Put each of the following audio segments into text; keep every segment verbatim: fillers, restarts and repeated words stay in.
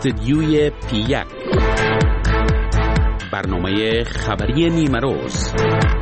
استدیوی پی یک، برنامه خبری نیمه روز.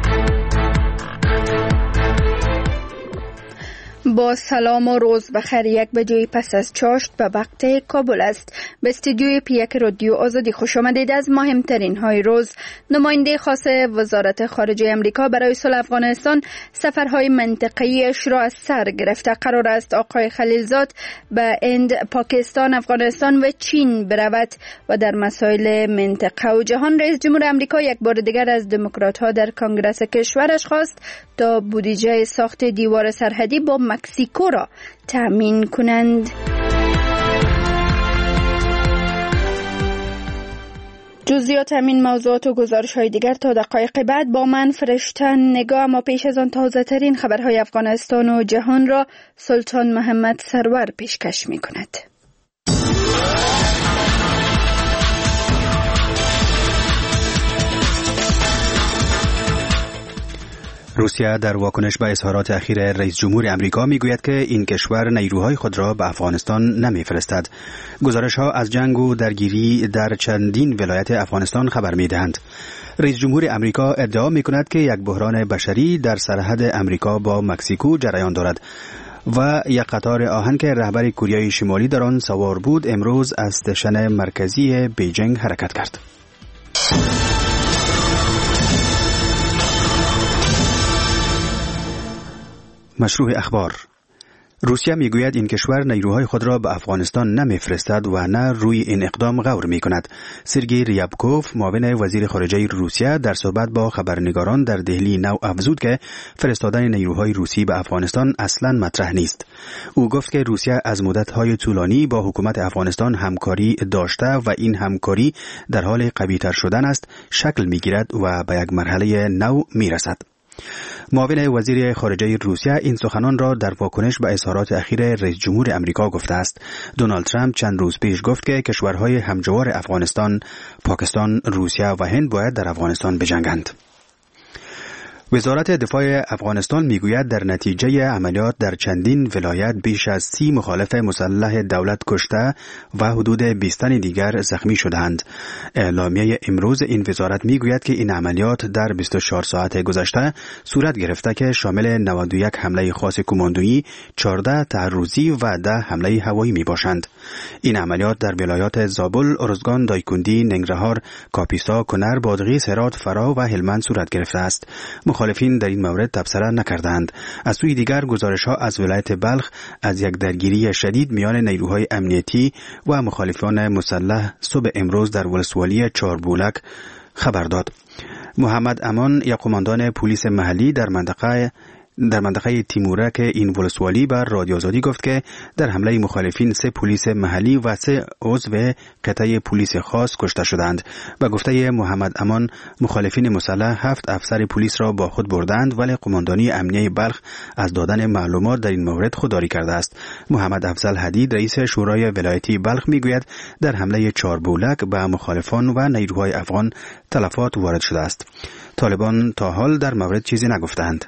با سلام و روز بخیر. یک بجه پس از چاشت به وقت کابل است. به استودیوی پی یک رادیو آزادی خوش آمدید. از مهمترین های روز: نماینده خاص وزارت خارجه امریکا برای صلح افغانستان سفرهای منطقه‌ایش را از سر گرفته. قرار است آقای خلیلزاد به هند، پاکستان، افغانستان و چین برود و در مسائل منطقه و جهان. رئیس جمهور امریکا یک بار دیگر از دموکرات‌ها در کنگره کشورش خواست تا بودجه ساخت دیوار سرحدی با مکزیکو را تأمین کنند. جزئیات همین موضوعات و گزارش های دیگر تا دقایق بعد با من فرشته نگاه. اما پیش از آن تازه ترین خبرهای افغانستان و جهان را سلطان محمد سرور پیشکش می کند. روسیه در واکنش به اظهارات اخیر رئیس جمهور امریکا میگوید که این کشور نیروهای خود را به افغانستان نمیفرستد. گزارش ها از جنگ و درگیری در چندین ولایت افغانستان خبر میدهند. رئیس جمهور امریکا ادعا میکند که یک بحران بشری در سرحد امریکا با مکزیکو جریان دارد و یک قطار آهن که رهبر کره شمالی در آن سوار بود امروز از استشن مرکزی بیجینگ حرکت کرد. مشروع اخبار: روسیه میگوید این کشور نیروهای خود را به افغانستان نمیفرستد و نه روی این اقدام غور میکند. سرگئی ریابکوف، معاون وزیر خارجه روسیه، در صحبت با خبرنگاران در دهلی نو افزود که فرستادن نیروهای روسی به افغانستان اصلاً مطرح نیست. او گفت که روسیه از مدت‌های طولانی با حکومت افغانستان همکاری داشته و این همکاری در حال قوی‌تر شدن است، شکل میگیرد و به یک مرحله نو میرسد. معاون وزیر خارجه روسیه این سخنان را در واکنش به اظهارات اخیر رئیس جمهور امریکا گفته است. دونالد ترامپ چند روز پیش گفت که کشورهای همجوار افغانستان، پاکستان، روسیه و هند باید در افغانستان بجنگند. وزارت دفاع افغانستان میگوید در نتیجه عملیات در چندین ولایت بیش از سی مخالف مسلح دولت کشته و حدود بیست دیگر زخمی شدند. اعلامیه امروز این وزارت میگوید که این عملیات در بیست و چهار ساعت گذشته صورت گرفته که شامل نود و یک حمله خاص کماندویی، چهارده تعرضی و ده حمله هوایی می باشند. این عملیات در ولایات زابل، ارزگان، دایکندی، ننگرهار، کاپیسا، کنر، بادغیس، هرات، فرا و هلمند صورت گرفته است. مخالفین در این مورد تبصره نکردند. از سوی دیگر گزارش‌ها از ولایت بلخ از یک درگیری شدید میان نیروهای امنیتی و مخالفان مسلح صبح امروز در ولسوالی چهاربولک خبر داد. محمد امان، یک قماندان پلیس محلی در منطقه در منطقه تیمورک این ولسوالی بر رادیو آزادی گفت که در حمله مخالفین سه پلیس محلی و سه عضو قطعه پلیس خاص کشته شدند. و گفته محمد امان، مخالفین مسلح هفت افسر پلیس را با خود بردند ولی قماندانی امنیه بلخ از دادن معلومات در این مورد خودداری کرده است. محمد افضل حدید، رئیس شورای ولایتی بلخ میگوید در حمله چهاربولک به مخالفان و نیروهای افغان تلفات وارد شده است. طالبان تا حال در مورد چیزی نگفتند.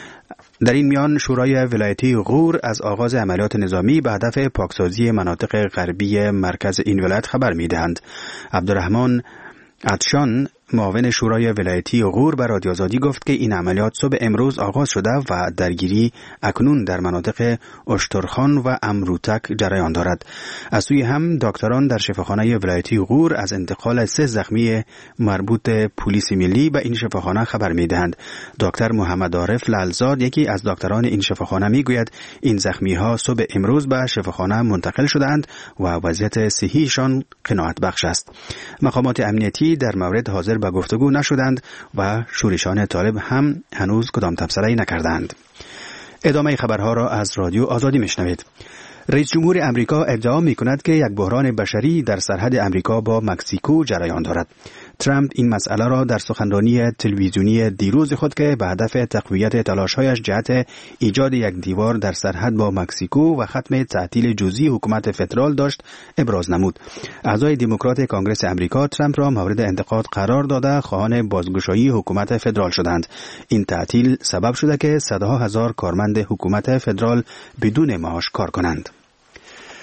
در این میان شورای ولایتی غور از آغاز عملیات نظامی به هدف پاکسازی مناطق غربی مرکز این ولایت خبر می‌دهند. عبدالرحمن عطشان، معاون شورای ولایتی غور به رادیو آزادی گفت که این عملیات صبح امروز آغاز شده و درگیری اکنون در مناطق اشترخان و امروتک جریان دارد. از سوی هم دکتران در شفاخانه ولایتی غور از انتقال سه زخمی مربوط پلیس ملی به این شفاخانه خبر می‌دهند. دکتر محمد عارف لالزاد، یکی از دکتران این شفاخانه، میگوید این زخمی‌ها صبح امروز به شفاخانه منتقل شدند و وضعیت صحیشان قناعت بخش است. مقامات امنیتی در مورد حاضر به گفتگو نشدند و شورشان طالب هم هنوز کدام تبصره‌ای نکردند. ادامه خبرها را از رادیو آزادی میشنوید. رئیس جمهور امریکا ادعا می‌کند که یک بحران بشری در سرحد امریکا با مکزیکو جریان دارد. ترامپ این مسئله را در سخنرانی تلویزیونی دیروز خود که به هدف تقویت تلاش‌هایش جهت ایجاد یک دیوار در سرحد با مکزیکو و ختم تعطیل جزئی حکومت فدرال داشت ابراز نمود. اعضای دموکرات کانگرس امریکا ترامپ را مورد انتقاد قرار داده خواهان بازگشایی حکومت فدرال شدند. این تعطیل سبب شده که صدها هزار کارمند حکومت فدرال بدون معاش کار کنند.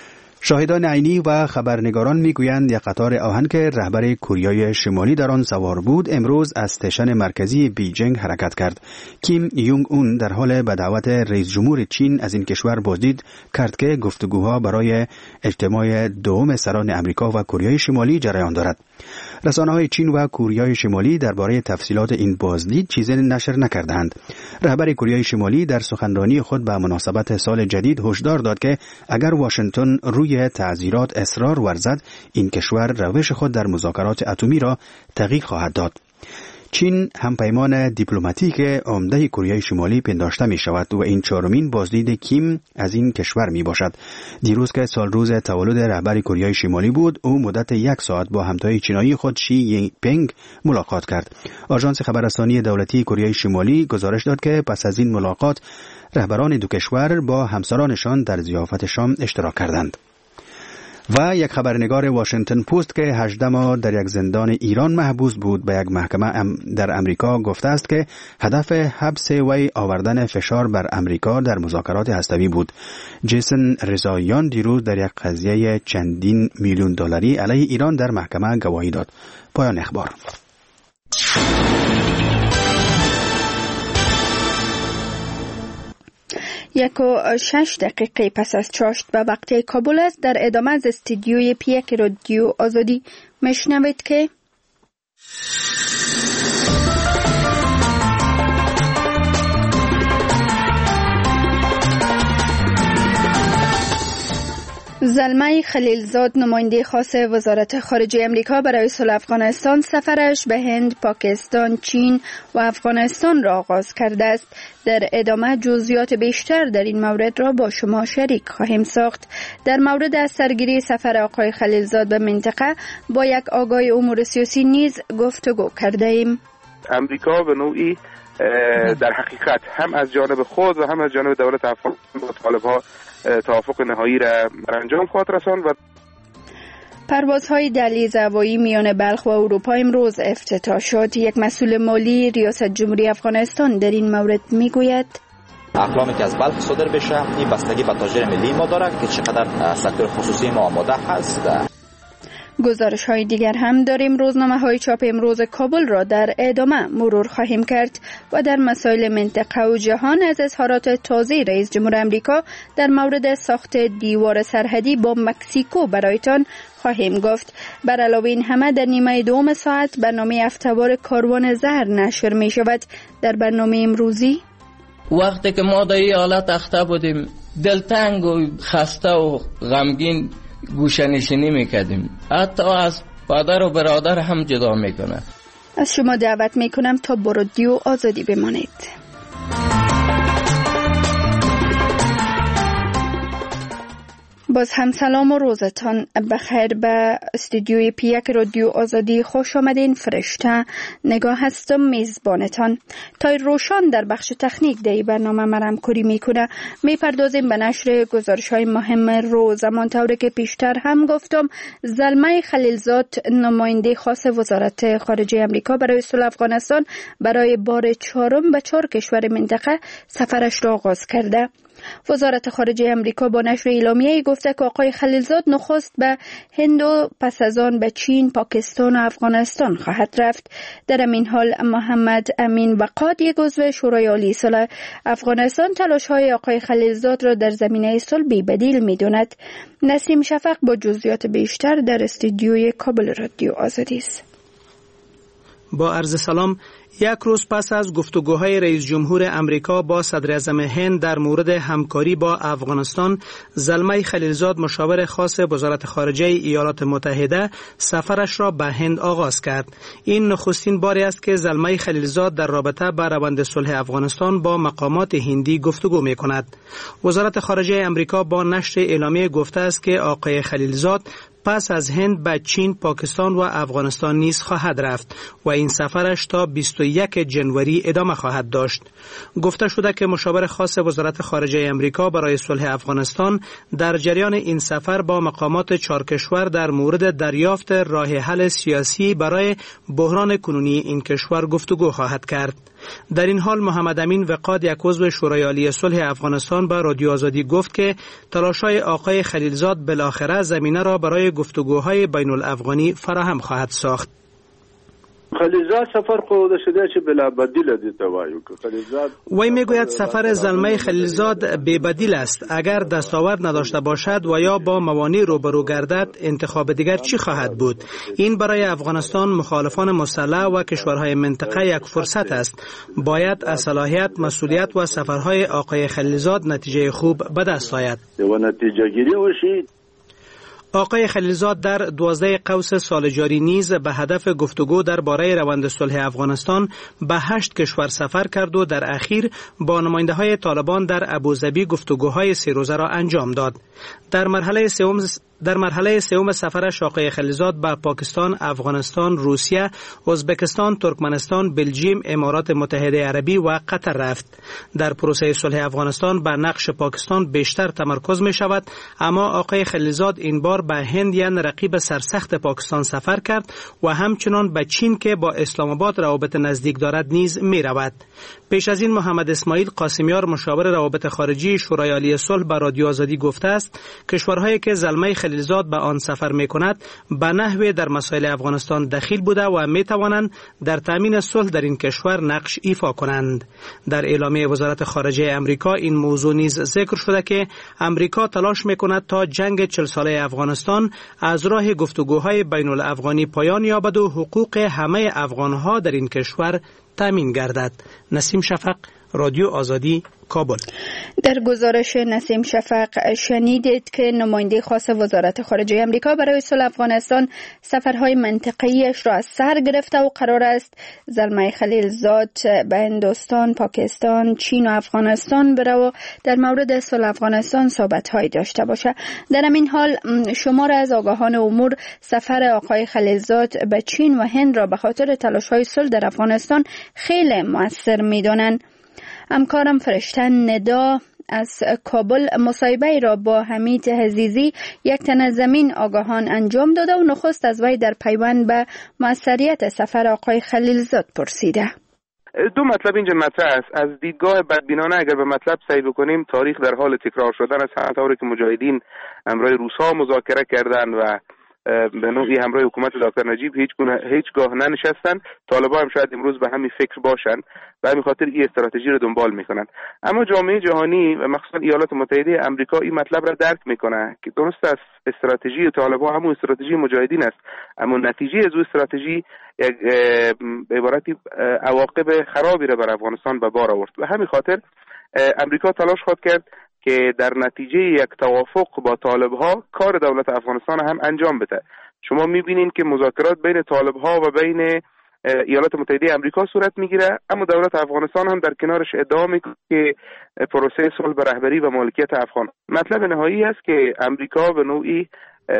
شاهدان عینی و خبرنگاران میگویند یک قطار آهن که رهبر کره شمالی در آن سوار بود امروز از استیشن مرکزی بیجینگ حرکت کرد. کیم یونگ اون در حال به دعوت رئیس جمهور چین از این کشور بازدید کرد که گفتگوها برای اجتماع دوم سران امریکا و کره شمالی جریان دارد. رسانه‌های چین و کره شمالی درباره تفصیلات این بازدید چیزی نشر نکردند. رهبر کره شمالی در سخنرانی خود به مناسبت سال جدید هشدار داد که اگر واشنگتن روی تعزیرات اصرار ورزد، این کشور روش خود در مذاکرات اتمی را تغییر خواهد داد. چین همپیمان دیپلماتیک عمده کره شمالی پنداشته می شود و این چهارمین بازدید کیم از این کشور می باشد. دیروز که سال روز تولد رهبر کره شمالی بود، او مدت یک ساعت با همتای چینایی خود شی ینگ پینگ ملاقات کرد. آژانس خبررسانی دولتی کره شمالی گزارش داد که پس از این ملاقات رهبران دو کشور با همسرانشان در ضیافت شام اشتراک کردند. و یک خبرنگار واشنگتن پست که هجده ماه در یک زندان ایران محبوس بود به یک محکمه در امریکا گفته است که هدف حبس وی آوردن فشار بر امریکا در مذاکرات هسته‌ای بود. جیسن رضاییان دیروز در یک قضیه چندین میلیون دلاری علیه ایران در محکمه گواهی داد. پایان اخبار. یک و شش دقیقه پس از چاشت به وقت کابل است. در ادامه از استودیوی پیک رادیو آزادی میشنوید که زلمه خلیلزاد نماینده خاص وزارت خارجه امریکا برای صلح افغانستان سفرش به هند، پاکستان، چین و افغانستان را آغاز کرده است. در ادامه جزئیات بیشتر در این مورد را با شما شریک خواهیم ساخت. در مورد از سرگیری سفر آقای خلیلزاد به منطقه با یک آگاه امور سیاسی نیز گفتگو کرده ایم. امریکا به نوعی در حقیقت هم از جانب خود و هم از جانب دولت افغانستان با طالب‌ها توافق نهایی را انجام خواهد رساند. و پروازهای دهلیز هوایی میان بلخ و اروپا امروز افتتاح شد. یک مسئول مالی ریاست جمهوری افغانستان در این مورد میگوید اقلامی که از بلخ صادر بشه این بستگی به تاجر ملی ما داره که چقدر سکتور خصوصی ما آماده هست. گزارش های دیگر هم داریم. روزنامه های چاپ امروز کابل را در ادامه مرور خواهیم کرد و در مسائل منطقه و جهان از اظهارات تازه رئیس جمهور امریکا در مورد ساخت دیوار سرحدی با مکزیکو برایتان خواهیم گفت. بر علاوه این همه در نیمه دوم ساعت برنامه هفته‌وار کاروان زهر نشر می شود. در برنامه امروزی وقتی که ما در این حالت اخته بودیم دلتنگ و خسته و غمگین گوشه نشینی میکردیم، حتی از پدر و برادر هم جدا میکنه. از شما دعوت میکنم تا با رادیو آزادی بمانید. باز هم سلام و روزتان بخیر. به استودیوی پیک رادیو آزادی خوش آمدین. فرشته نگاه هستم میزبانتان. تای روشان در بخش تکنیک در برنامه مرم کری میکنه. میپردازیم به نشر گزارش های مهم روز. همانطور که پیشتر هم گفتم زلمه خلیلزاد نماینده خاص وزارت خارجه امریکا برای صلح افغانستان برای بار چهارم به چهار کشور منطقه سفرش را آغاز کرده. وزارت خارجه امریکا با نشر اعلامیه‌ای گفته که آقای خلیلزاد نخست به هند و پس از آن به چین، پاکستان و افغانستان خواهد رفت. در این حال محمد امین وقاد یک عضو شورای عالی صلح افغانستان تلاش‌های آقای خلیلزاد را در زمینه صلح بی‌بدیل می‌داند. نسیم شفق با جزئیات بیشتر در استودیوی کابل رادیو آزادی است. با عرض سلام. یک روز پس از گفتگوهای رئیس جمهور امریکا با صدر اعظم هند در مورد همکاری با افغانستان، زلمه خلیلزاد مشاور خاص وزارت خارجه ایالات متحده سفرش را به هند آغاز کرد. این نخستین باری است که زلمه خلیلزاد در رابطه با روند صلح افغانستان با مقامات هندی گفتگو می کند. وزارت خارجه امریکا با نشر اعلامیه گفته است که آقای خلیلزاد پس از هند به چین، پاکستان و افغانستان نیز خواهد رفت و این سفرش تا بیست و یک ژانویه ادامه خواهد داشت. گفته شده که مشاور خاص وزارت خارجه امریکا برای صلح افغانستان در جریان این سفر با مقامات چهار کشور در مورد دریافت راه حل سیاسی برای بحران کنونی این کشور گفتگو خواهد کرد. در این حال محمد امین وقاد، یک عضو شورای عالی صلح افغانستان، به رادیو آزادی گفت که تلاش‌های آقای خلیلزاد بالاخره زمینه را برای گفتگوهای بین الافغانی فراهم خواهد ساخت. خلیلزاد سفر خود شده چه بلا بدیل دیده وایو که خلیلزاد وی میگوید سفر زلمه خلیلزاد بی بدیل است. اگر دستاورد نداشته باشد و یا با موانع روبرو گردد، انتخاب دیگر چی خواهد بود؟ این برای افغانستان، مخالفان مسلح و کشورهای منطقه یک فرصت است. باید از صلاحیت، مسئولیت و سفرهای آقای خلیلزاد نتیجه خوب به دست آید. و نتیجه گیری وشید. آقای خلیلزاد در دوازده قوس سال جاری نیز به هدف گفتگو درباره روند صلح افغانستان به هشت کشور سفر کرد و در اخیر با نماینده‌های طالبان در ابوظبی گفتگوهای سه روزه را انجام داد. در مرحله سوم در مرحله سوم سفرش آقای خلیلزاد به پاکستان، افغانستان، روسیه، ازبکستان، ترکمنستان، بلژیم، امارات متحده عربی و قطر رفت. در پروسه صلح افغانستان به نقش پاکستان بیشتر تمرکز می شود، اما آقای خلیلزاد این بار به هند، یعنی رقیب سرسخت پاکستان، سفر کرد و همچنان به چین که با اسلام آباد روابط نزدیک دارد نیز می رود. پیش از این محمد اسماعیل قاسمیار، مشاور روابط خارجی شورای عالی صلح، به رادیو آزادی گفته است کشورهایی که زلمه خلیلزاد به آن سفر می کند به نحوی در مسائل افغانستان دخیل بوده و می توانند در تامین صلح در این کشور نقش ایفا کنند. در اعلامیه وزارت خارجه امریکا این موضوع نیز ذکر شده که امریکا تلاش می کند تا جنگ چهل ساله افغانستان از راه گفتگوهای بین الافغانی پایان یابد و حقوق همه افغانها در این کشور تامین گردد. نسیم شفق، رادیو آزادی، کابل. در گزارش نسیم شفق شنیدید که نماینده خاص وزارت خارجه امریکا برای صلح افغانستان سفرهای منطقه‌ایش را از سر گرفته و قرار است زلمه خلیلزاد به هندوستان، پاکستان، چین و افغانستان بره و در مورد صلح افغانستان صحبت‌هایی داشته باشه. در همین حال شمار از آگاهان امور سفر آقای خلیلزاد به چین و هند را به خاطر تلاش‌های صلح در افغانستان خیلی مؤثر می‌دانند. همکارم فرشته ندا از کابل مصاحبه را با حمید عزیزی، یک تن از زمین آگاهان، انجام داده و نخست از وی در پیوند به موثریت سفر آقای خلیلزاد پرسیده. دو مطلب اینجا مطرح است. از دیدگاه بدبینانه اگر به مطلب سعی بکنیم، تاریخ در حال تکرار شدن است. هر طوری که مجاهدین همراه روس‌ها مذاکره کردند و به نوعی همراه حکومت دکتر نجیب هیچ گونه هیچگاه ننشستند، طالبان هم شاید امروز به همین فکر باشند و همین خاطر این استراتژی رو دنبال میکنند. اما جامعه جهانی و مخصوصا ایالات متحده آمریکا این مطلب را درک میکنه که درست است استراتژی طالبان همون استراتژی مجاهدین است، اما نتیجه از اون استراتژی یک به عبارتی عواقب خرابی را بر افغانستان به بار آورد و همین خاطر آمریکا تلاش خواهد کرد که در نتیجه یک توافق با طالب‌ها کار دولت افغانستان هم انجام بده. شما می‌بینید که مذاکرات بین طالب‌ها و بین ایالات متحده آمریکا صورت می‌گیره، اما دولت افغانستان هم در کنارش ادعا می‌کنه که پروسه صلح به رهبری و مالکیت افغان. مطلب نهایی است که آمریکا به نوعی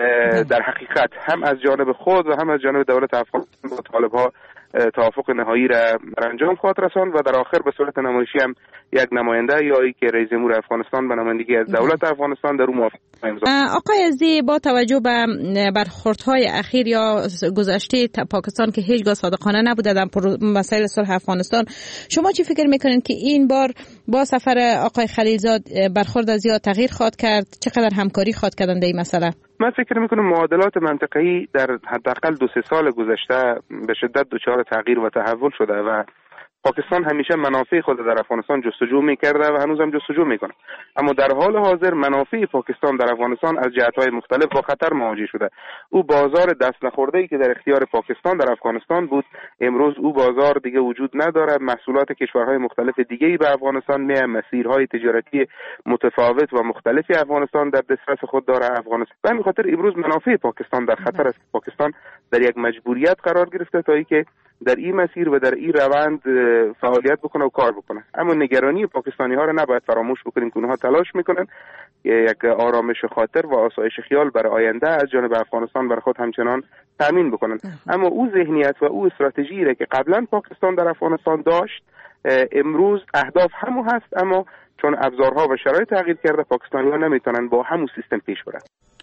در حقیقت هم از جانب خود و هم از جانب دولت افغانستان با طالب‌ها توافق نهایی را انجام خواهد رساند و در آخر به صورت نمایشی هم یک نماینده یا ای که رئیس جمهور افغانستان به نمایندگی از دولت افغانستان در اون موافقت امضا. آقای عزیزی، با توجه به برخوردهای اخیر یا گذشته پاکستان که هیچگاه صادقانه نبوده در مسائل صلح افغانستان، شما چی فکر میکنین که این بار با سفر آقای خلیلزاد برخورد از یا تغییر خواهد کرد؟ چقدر همکاری خواهد کردن در این مسئله؟ من فکر میکنم معادلات منطقه‌ای در حداقل دو سه سال گذشته به شدت دچار تغییر و تحول شده و پاکستان همیشه منافع خود در افغانستان جستجو میکرده و هنوز هم جستجو میکنه، اما در حال حاضر منافع پاکستان در افغانستان از جهت‌های مختلف با خطر مواجه شده. او بازار دست نخورده‌ای که در اختیار پاکستان در افغانستان بود، امروز او بازار دیگه وجود نداره. محصولات کشورهای مختلف دیگه‌ای به افغانستان میاد، مسیرهای تجارتی متفاوت و مختلفی افغانستان در دسترس خود داره افغانستان. به همین خاطر امروز منافع پاکستان در خطر است. پاکستان در یک مجبوریت قرار گرفته تا اینکه در این مسیر و در این روند فعالیت بکنه و کار بکنه. اما نگرانی پاکستانی ها را نباید فراموش بکنیم که اونها تلاش میکنن یک آرامش خاطر و آسایش خیال برای آینده از جانب افغانستان برای خود همچنان تامین بکنن. اما او ذهنیت و او استراتژی را که قبلا پاکستان در افغانستان داشت، امروز اهداف همو هست، اما چون ابزارها و شرایط تغییر کرده، پاکستانی ها نمیتونن با همون سیستم پیش برن.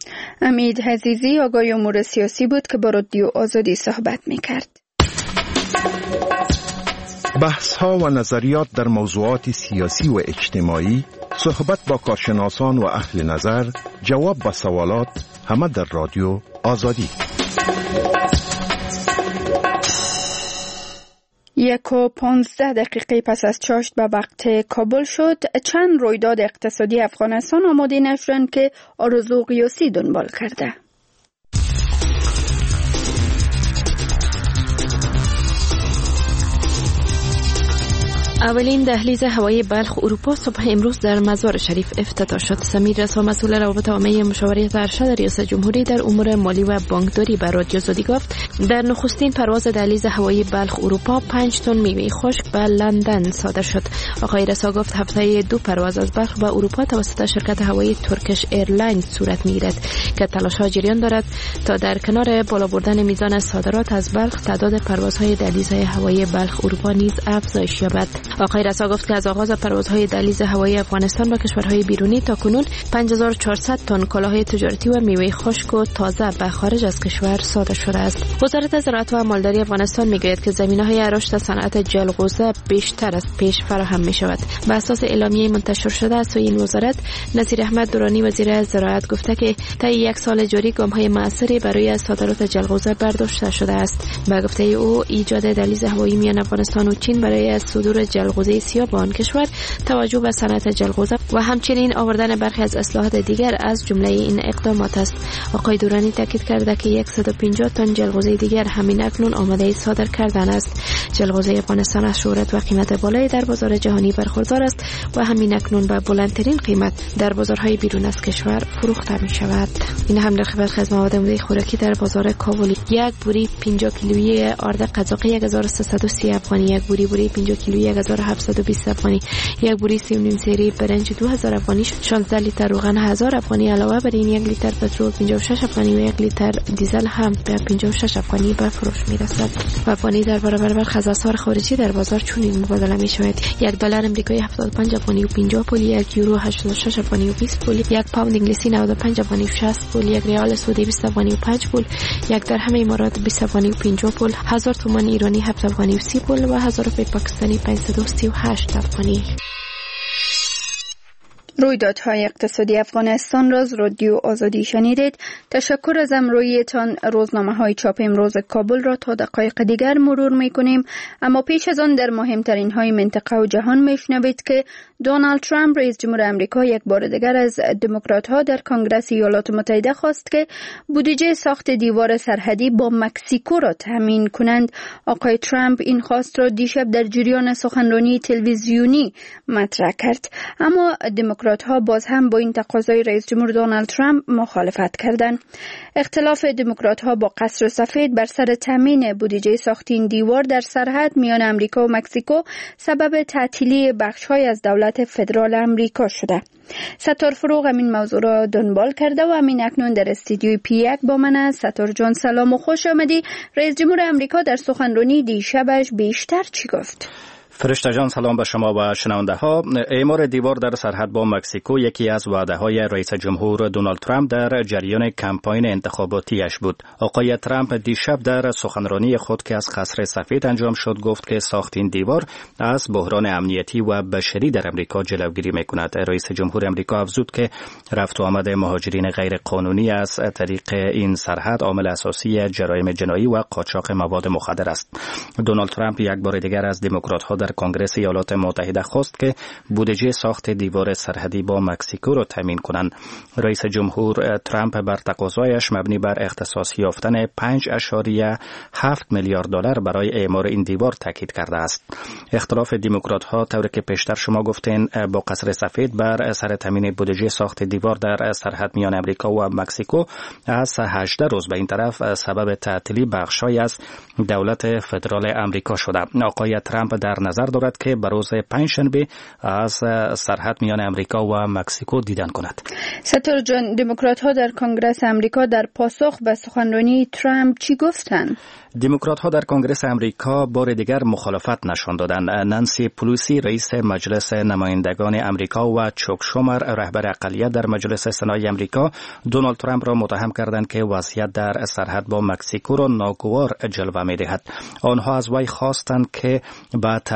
حمید عزیزی آگاه امور سیاسی بود که با رادیو آزادی صحبت میکرد. بحث ها و نظریات در موضوعات سیاسی و اجتماعی، صحبت با کارشناسان و اهل نظر، جواب به سوالات، همه در رادیو آزادی. یک و پانزده دقیقه پس از چاشت به وقت کابل شد، چند رویداد اقتصادی افغانستان آماده نشدند که آرزو قیاسی دنبال کرده. اولین دهلیز هوایی بلخ اروپا صبح امروز در مزار شریف افتتاح شد. سمیر رسا مسئول روابط عامه مشاورت ارشد ریاست جمهوری در امور مالی و بانکداری به رادیو زودی گفت در نخستین پرواز دهلیز هوایی بلخ اروپا پنج تن میوه خشک به لندن صادر شد. آقای رسا گفت هفته دو پرواز از بلخ به اروپا توسط شرکت هوایی ترکش ایرلاینز صورت میگیرد که تلاش‌ها جریان دارد تا در کنار بالا بردن میزان صادرات از بلخ تعداد پروازهای دهلیزهای هوایی بلخ اروپا نیز افزایش یابد. آقای رسا گفت که از آغاز پروازهای دهلیز هوایی افغانستان با کشورهای بیرونی تا کنون پنج هزار و چهارصد تن کالاهای تجارتی و میوه خشک و تازه به خارج از کشور صادر شده است. وزارت زراعت و مالداری افغانستان میگوید که زمینه‌های رشد صنعت جلغوزه بیشتر از پیش فراهم می‌شود. بر اساس اعلامیه منتشر شده از سوی این وزارت، نصیر احمد درانی وزیر زراعت گفته که طی یک سال جاری گام‌های موثری برای صادرات جلغوزه برداشته شده است. به گفته او ایجاد دهلیز هوایی میان افغانستان و چین برای صدور جلغوزه سیاه به آن کشور، توجه به صنعت جلغوزه و همچنین آوردن برخی از اصلاحات دیگر از جمله این اقدامات است. آقای دورانی تاکید کرده که صد و پنجاه تن جلغوزه دیگر همین اکنون آماده صادر کردن است. جلغوزه افغانستان از شهرت و قیمت بالایی در بازار جهانی برخوردار است و همین اکنون به بلندترین قیمت در بازارهای بیرون از کشور فروخته می شود. این هم در خبر خدمات مواد مدعی خوراکی در بازار کابل، یک بوری پنجاه کیلویی آرد قزاقی یک هزار و سیصد و سی افغانی، یک بوری بوری پنجاه کیلویی یک هزار و هفتصد و بیست افغانی، یک بوری سی و نیم سری برنج دو هزار افغانی، شانزده لیتر روغن هزار افغانی. علاوه بر این یک لیتر پترول پنجاه و شش افغانی و یک لیتر دیزل هم به پنجاه و شش افغانی به فروش میرسد. و افغانی در برابر برخی از اسعار خارجی در بازار چنین مبادله می شود: یک دلار امریکایی هفتاد و پنج افغانی و پنجاه پول، یک یورو هشتاد و شش افغانی و بیست پول، یک پوند انگلیسی نود و پنج افغانی و شصت پول، یک ریال سعودی بیست افغانی و پنج پول، یک درهم امارات بیست افغانی و پنجاه پول، هزار تومان ایرانی هفت افغانی و سی پول و هزار روپیه پاکستانی پانصد و سی و هشت افغانی. رویدادهای اقتصادی افغانستان را از رادیو آزادی شنیدید. تشکر از همراهیتان. روزنامه‌های چاپ امروز کابل را تا دقایق دیگر مرور می‌کنیم، اما پیش از آن در مهمترین های منطقه و جهان میشنوید که دونالد ترامپ رئیس جمهور آمریکا یک بار دیگر از دموکرات‌ها در کنگره ایالات متحده خواست که بودجه ساخت دیوار سرحدی با مکزیکو را تامین کنند. آقای ترامپ این خواست را دیشب در جریان سخنرانی تلویزیونی مطرح کرد، اما دموکرات ها باز هم با این تقاضای رئیس جمهور دونالد ترامپ مخالفت کردند. اختلاف دموکرات ها با قصر سفید بر سر تامین بودجه ساخت این دیوار در سرحد میان امریکا و مکزیکو سبب تعطیلی بخش‌های از دولت فدرال امریکا شده. ستار فروغ این موضوع را دنبال کرده و همین اکنون در استودیوی پی یک با من است. ستار جان سلام و خوش آمدی. رئیس جمهور امریکا در سخنرانی دیشبش بیشتر چی گفت؟ فرشته جان سلام به شما و شنونده ها. اعمار دیوار در سرحد با مکزیکو یکی از وعده های رئیس جمهور دونالد ترامپ در جریان کمپاین انتخاباتیش بود. آقای ترامپ دیشب در سخنرانی خود که از قصر سفید انجام شد گفت که ساخت این دیوار از بحران امنیتی و بشری در امریکا جلوگیری میکند. رئیس جمهور امریکا افزود که رفت و آمد مهاجرین غیر قانونی از طریق این سرحد عامل اساسی جرایم جنایی و قاچاق مواد مخدر است. دونالد ترامپ یک بار دیگر از دموکرات‌ها در کنگره ایالات متحده خواست که بودجه ساخت دیوار سرحدی با مکزیکو را تامین کنند. رئیس جمهور ترامپ بر تقاضایش مبنی بر اختصاص یافتن پنج اشاریه هفت میلیارد دلار برای اعمار این دیوار تاکید کرده است. اختلاف دموکرات‌ها طوری که پیشتر شما گفتین با قصر سفید بر سر تامین بودجه ساخت دیوار در سرحد میان امریکا و مکزیکو از هجده روز به این طرف سبب تعطیلی بخش‌های از دولت فدرال امریکا شده. آقای ترامپ در نظر دارد که به روز پنجشنبه از سرحد میان امریکا و مکزیکو دیدن کند. ستار جان، دموکرات‌ها در کنگره امریکا در پاسخ به سخنرانی ترامپ چی گفتند؟ دموکرات‌ها در کنگره امریکا بار دیگر مخالفت نشان دادند. نانسی پلوسی رئیس مجلس نمایندگان امریکا و چوک شومر رهبر اقلیت در مجلس سنای امریکا دونالد ترامپ را متهم کردند که وضعیت در سرحد با مکزیکو را ناگوار جلوه می‌دهد. آنها از وی خواستند که با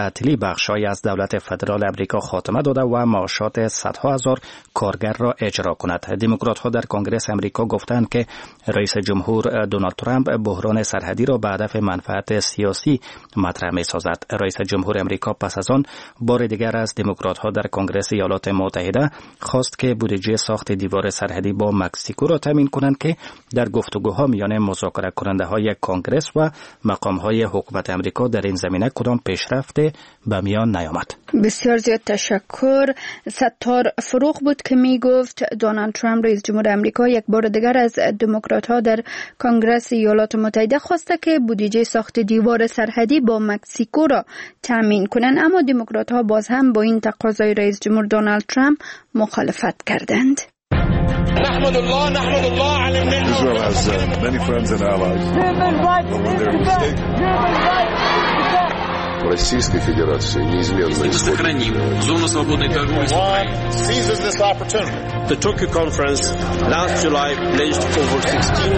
تعطیلی بخشای از دولت فدرال امریکا خاتمه داده و معاشات صدها هزار کارگر را اجرا کند. دموکرات ها در کنگره امریکا گفتند که رئیس جمهور دونالد ترامپ بحران سرحدی را به هدف منفعت سیاسی مطرح می سازد. رئیس جمهور امریکا پس از آن بار دیگر از دموکرات ها در کنگره ایالات متحده خواست که بودجه ساخت دیوار سرحدی با مکزیکو را تامین کنند که در گفتگوها میان مذاکره کننده های کنگره و مقام های حکومت امریکا در این زمینه کدام پیشرفت به میان نیامد. بسیار زیاد تشکر. ستار فروغ بود که می گفت دونالد ترامپ رئیس جمهور امریکا یک بار دیگر از دموکرات ها در کنگره ایالات متحده خواسته که بودجه ساخت دیوار سرحدی با مکزیکو را تامین کنند، اما دموکرات ها باز هم با این تقاضای رئیس جمهور دونالد ترامپ مخالفت کردند. نحمد الله نحمد الله على النعمة. Israel has uh, many friends and allies. Российской Федерации неизменно сохраним зону свободной торговли с Украиной. Seizes this opportunity. The Tokyo conference last July pledged over sixteen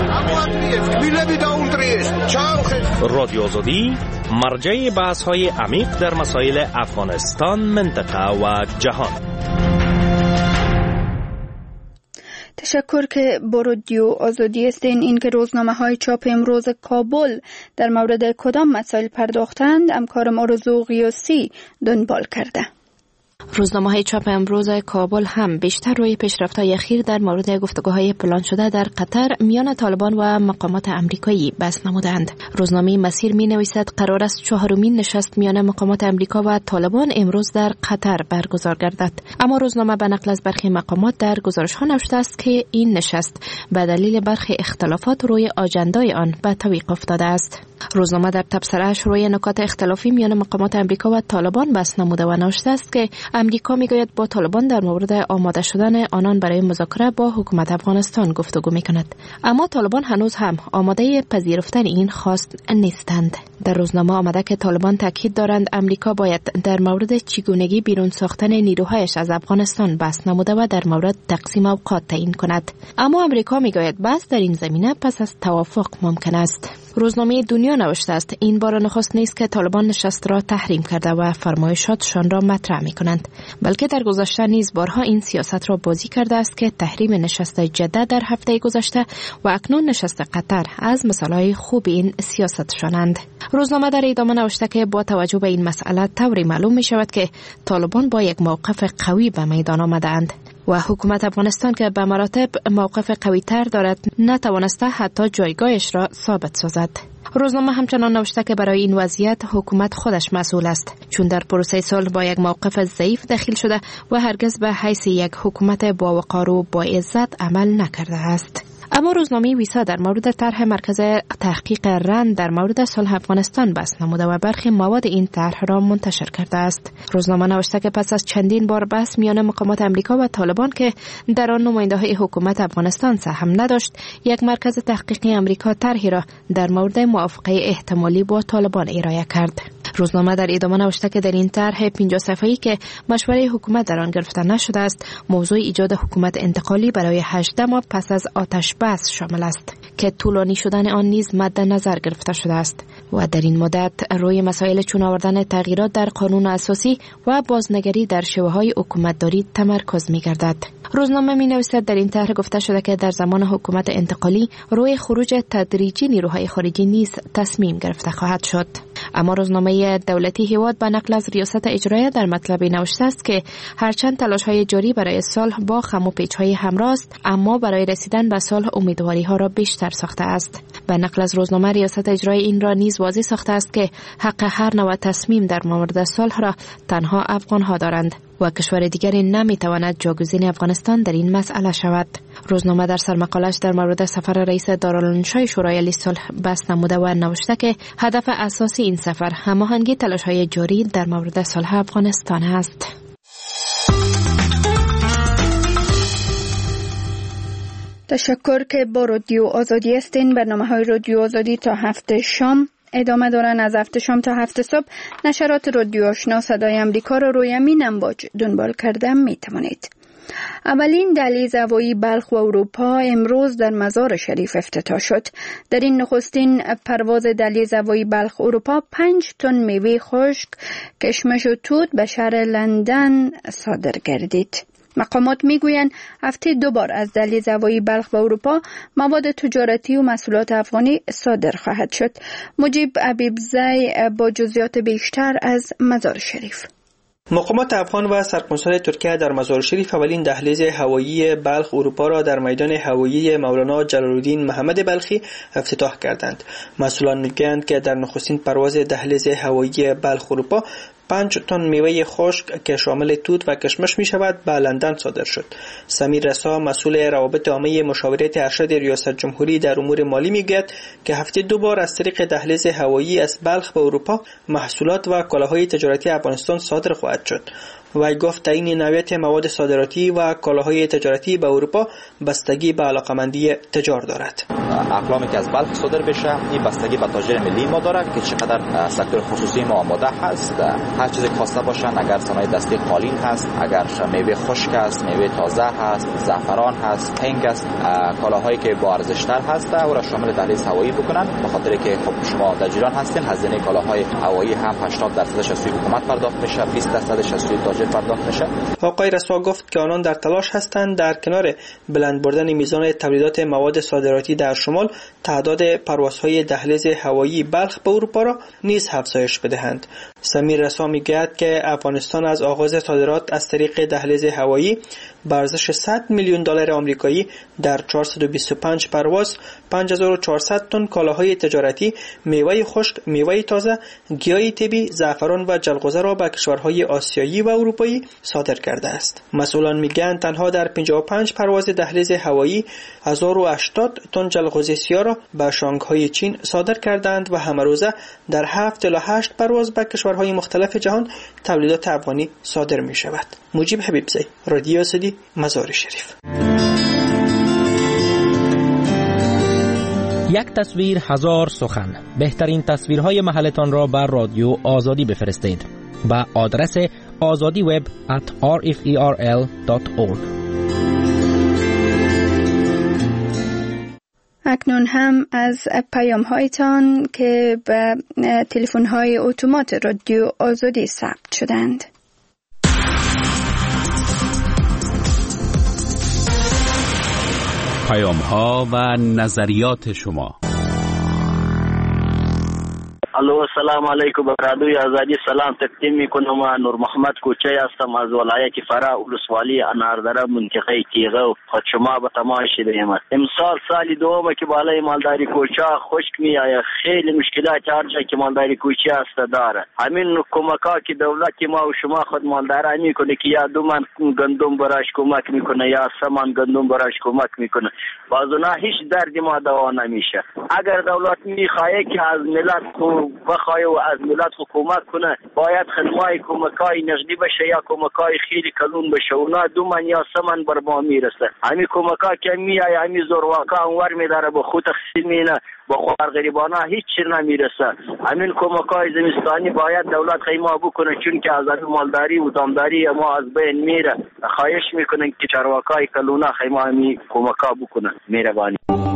رادیو آزادی مرجع بحث‌های عمیق در مسائل افغانستان، منطقه و جهان. تشکر که با رادیو آزادی هستین. این که روزنامه های چاپ امروز کابل در مورد کدام مسائل پرداختند، همکار ما رضا قیاسی دنبال کرده. روزنامه های چاپ امروز کابل هم بیشتر روی پیشرفت‌های اخیر در مورد گفتگوهای پلان شده در قطر میان طالبان و مقامات امریکایی بحث نمودند. روزنامه مسیر می نویسد قرار است چهارمین نشست میان مقامات امریکا و طالبان امروز در قطر برگزار گردد، اما روزنامه به نقل از برخی مقامات در گزارش‌ها نوشته است که این نشست به دلیل برخی اختلافات روی آژندای آن به تعویق افتاده است. روزنامه در تبصره‌اش روی نکات اختلافی میان مقامات امریکا و طالبان بحث نموده و نوشته است که امریکا میگوید با طالبان در مورد آماده شدن آنان برای مذاکره با حکومت افغانستان گفتگو میکند، اما طالبان هنوز هم آماده پذیرفتن این خواست نیستند. در روزنامه آمده که طالبان تاکید دارند امریکا باید در مورد چگونگی بیرون ساختن نیروهایش از افغانستان بحث نموده و در مورد تقسیم اوقات تعیین کند، اما امریکا میگوید بحث در این زمینه پس از توافق ممکن است. روزنامه دنیا نوشته است این بار نخست نیست که طالبان نشست را تحریم کرده و فرمایشاتشان را مطرح می کنند، بلکه در گذشته نیز بارها این سیاست را بازی کرده است که تحریم نشست جده در هفته گذشته و اکنون نشست قطر از مثالهای خوب این سیاستشانند. روزنامه در ادامه نوشته که با توجه به این مسئله طوری معلوم می شود که طالبان با یک موقف قوی به میدان آمدند و حکومت افغانستان که به مراتب موقف قوی تر دارد نتوانسته حتی جایگاهش را ثابت سازد. روزنامه همچنان نوشته که برای این وضعیت حکومت خودش مسئول است، چون در پروسه صلح با یک موقف ضعیف دخیل شده و هرگز به حیث یک حکومت با وقار و با عزت عمل نکرده است. اما روزنامه ویسا در مورد طرح مرکز تحقیق رند در مورد صلح افغانستان بحث نموده و برخی مواد این طرح را منتشر کرده است. روزنامه نوشته که پس از چندین بار بحث میان مقامات امریکا و طالبان که در آن نماینده‌های حکومت افغانستان سهم نداشت، یک مرکز تحقیقی امریکا طرحی را در مورد موافقه احتمالی با طالبان ارائه کرد. روزنامه در ادامه نوشته که در این طرح پنجاه صفحه‌ای که مشوره حکومت در آن گرفته نشده است، موضوع ایجاد حکومت انتقالی برای هجده ماه پس از آتش بس شامل است که طولانی شدن آن نیز مد نظر گرفته شده است و در این مدت روی مسائل چون آوردن تغییرات در قانون اساسی و بازنگری در شیوه‌های حکومتداری تمرکز می‌گردد. روزنامه می‌نویسد در این طرح گفته شده که در زمان حکومت انتقالی روی خروج تدریجی نیروهای خارجی نیز تصمیم گرفته خواهد شد. اما روزنامه دولتی هیواد به نقل از ریاست اجرایه در مطلبی نوشته است که هرچند تلاش‌های جاری برای صلح با خم و پیچ‌های همراه است، اما برای رسیدن به صلح امیدواری‌ها را بیشتر ساخته است. به نقل از روزنامه ریاست اجرایی این را نیز واضح ساخته است که حق هر نوع تصمیم در مورد صلح را تنها افغان‌ها دارند و کشور دیگری نمی‌تواند جاگزین افغانستان در این مسئله شود. روزنامه در سرمقالش در مورد سفر رئیس دارالانشای شورای لیگ صلح بحث نموده و نوشته که هدف اساسی این سفر هماهنگی تلاش‌های جاری در مورد صلح افغانستان است. تشکر که با رادیو آزادی هستین. برنامه‌های رادیو آزادی تا هفت شام ادامه دارن. از هفت شام تا هفت صبح نشرات رادیو آشنا صدای امریکا را روی امین امواج دنبال کرده می توانید. اولین دهلیز هوایی بلخ و اروپا امروز در مزار شریف افتتاح شد. در این نخستین پرواز دهلیز هوایی بلخ اروپا پنج تن میوه خشک، کشمش و توت به شهر لندن صادر گردید. مقامات میگویند هفته دو بار از دهلیز هوایی بلخ به اروپا مواد تجارتی و محصولات افغانی صادر خواهد شد. مجیب حبیبزی با جزئیات بیشتر از مزار شریف. مقامات افغان و سرکنسول ترکیه در مزار شریف اولین دهلیز هوایی بلخ اروپا را در میدان هوایی مولانا جلال الدین محمد بلخی افتتاح کردند. مسئولان میگویند که در نخستین پرواز دهلیز هوایی بلخ اروپا پنج تن میوه خشک که شامل توت و کشمش می شود به لندن صادر شد. سمیر رسا مسئول روابط عامه مشاورت ارشد ریاست جمهوری در امور مالی میگوید که هفته دو بار از طریق دهلیز هوایی از بلخ به اروپا محصولات و کالاهای تجارتی افغانستان صادر خواهد شد. وی گفت تعیین نوعیت مواد صادراتی و کالاهای تجارتی به اروپا بستگی به علاقمندی تجار دارد. اقلامی که از بلخ صادر بشه این بستگی به تاجر ملی ما دارد که چقدر سکتور خصوصی ما آماده هست. هر چیزی خواسته باشن، اگر صنایع دستی قالین هست، اگر میوه خشک است، میوه تازه هست، زعفران هست، هنگ است، کالاهایی که با ارزش تر هست او را شامل دهلیز هوایی بکنن. به خاطر که خب شما در جریان هستین هزینه کالاهای هوایی هم هشتاد درصدش از سوی حکومت پرداخت میشه، بیست درصدش از سوی تاجر پرداخت میشه. آقای رسا گفت که آنان در تلاش هستند در کنار بلند بردن میزان تولیدات مواد صادراتی در شمال تعداد پروازهای دهلیز هوایی بلخ به اروپا را نیز افزایش بدهند. سمیر رسا میگوید که افغانستان از آغاز صادرات از طریق دهلیز هوایی به ارزش صد میلیون دلار آمریکایی در چهارصد و بیست و پنج پرواز پنج هزار و چهارصد تن کالاهای تجارتی، میوه خشک، میوه تازه، گیاه طبی، زعفران و جلغوزه را به کشورهای آسیایی و اروپایی صادر کرده است. مسئولان میگن تنها در پنجاه و پنج پرواز دهلیز هوایی هزار و هشتاد تن جلغوزه سیاه را به شانگهای چین صادر کردند و همه روزه در هفت الی هشت پرواز به کشورهای مختلف جهان تولیدات افغانی صادر می شود. مجیب حبیبزی، رادیو صدی، مزار شریف. یک تصویر هزار سخن. بهترین تصویرهای محلتان را بر رادیو آزادی بفرستید با آدرس azadi web at r f e r l dot org. اکنون هم از پیام هایتان که به تلفن های اتومات رادیو آزادی ثبت شدند. پیام ها و نظریات شما. الو السلام علیکم برادوی آزادی. سلام تقدیم میکنم. من نور محمد کوچه هستم از ولایت فرا ولسوالی اناردره منطقه تیغه و خود شما به تمام شدیم. امسال سالی دومه که بالای مالداری کوچه خشک میآید. خیلی مشکلات هر جا که مالداری کوچه است داره. همین کمکا که دولت ما و شما خود مالدارا میکنه که یا دو من گندم براش کمک میکنه یا سه من گندم براش کمک میکنه. بازونا هیچ دردی ما دوا نمیشه. اگر دولت میخواه که از ملت بخواه و از ملت حکومت کنه باید خدمای کمکای نقدی بشه یا کمکای خیلی کلون بشه. اونا دو من یا سه من بر ما میرسه. همین کمکا که میای همین زورواکا اونور میداره به خود تقسیمینه با خوار غریبانا هیچ چی نمیرسه. همین کمکای زمستانی باید دولت خیما بکنه چون که از مالداری و دامداری ما از بین میره. خواهش میکنن که چرواکای کلونا خیما همین کمکا بکنه. مهربانی.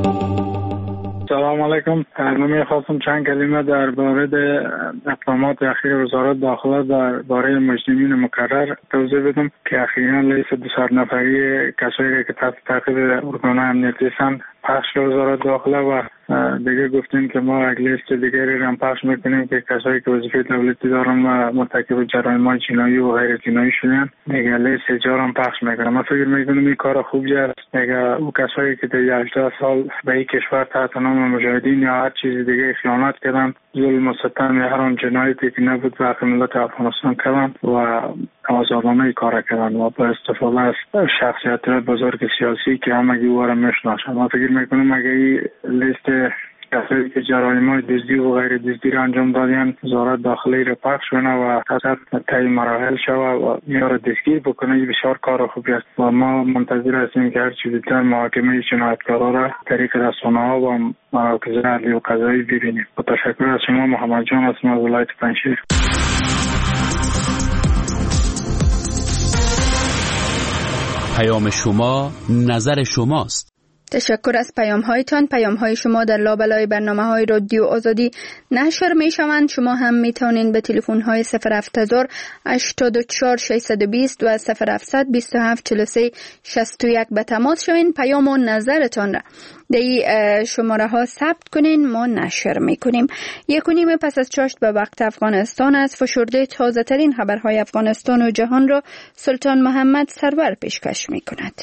سلام علیکم. من خواستم چند کلمه در باره اقدامات اخیر وزارت داخله در باره مجرمین مکرر توضیح بدم که اخیراً لیست دو صد نفری کسایی که تحت تعقیب ارگان‌های امنیتی هستند پخش شد وزارت داخله و دیگه گفتیم که ما یک لیست دیگری را پخش میکنیم که کسایی که وظیفه دولتی دارن و مرتکب جرائم جنایی و غیر جنایی شدن دیگه لیست جارم پخش میکنم. من فکر میکنم این کار خوبی است. دیگه او کسایی که در هجده سال به این کشور تحت نام مجاهدین یا هر چیز دیگه خیانت کردن، ظلم و ستم یا هر آن جنایتی که نبود به حق ملت افغانستان کردن و آزادانه کار کردن و با استفاده از شخصیت بزرگ سیاسی که همگی او را میشناسن. من فکر میکنم اگه این لیست کسایی که جرائم دزدی و غیر دزدی را انجام دادن وزارت داخلی را پخش کنه و حسب طی مراحل شوه و یا را دستگیر بکنه، این بسیار کار خوبی است و ما منتظر هستیم که هر چیز دیگر محاکمه جنایتکارا را طریق رسانه‌ها و مراکز عدلی و قضایی ببینیم. با تشکر از شما. محمد جان هستم از ولایت پنجشیر. پیام شما نظر شماست. تشکر از پیام هایتان. پیام های شما در لابلای برنامه های رادیو آزادی نشر می شوند. شما هم می توانید به تلفن های صفر هفت هزار هشتاد و چهار ششصد و بیست و صفر هفتصد بیست و هفت چهل و سه شصت و یک به تماس شوید. پیام و نظرتان را در این شماره ها ثبت کنین، ما نشر می کنیم. یک و نیم پس از چاشت به وقت افغانستان از فشرده تازه ترین خبرهای افغانستان و جهان را سلطان محمد سرور پیشکش می کند.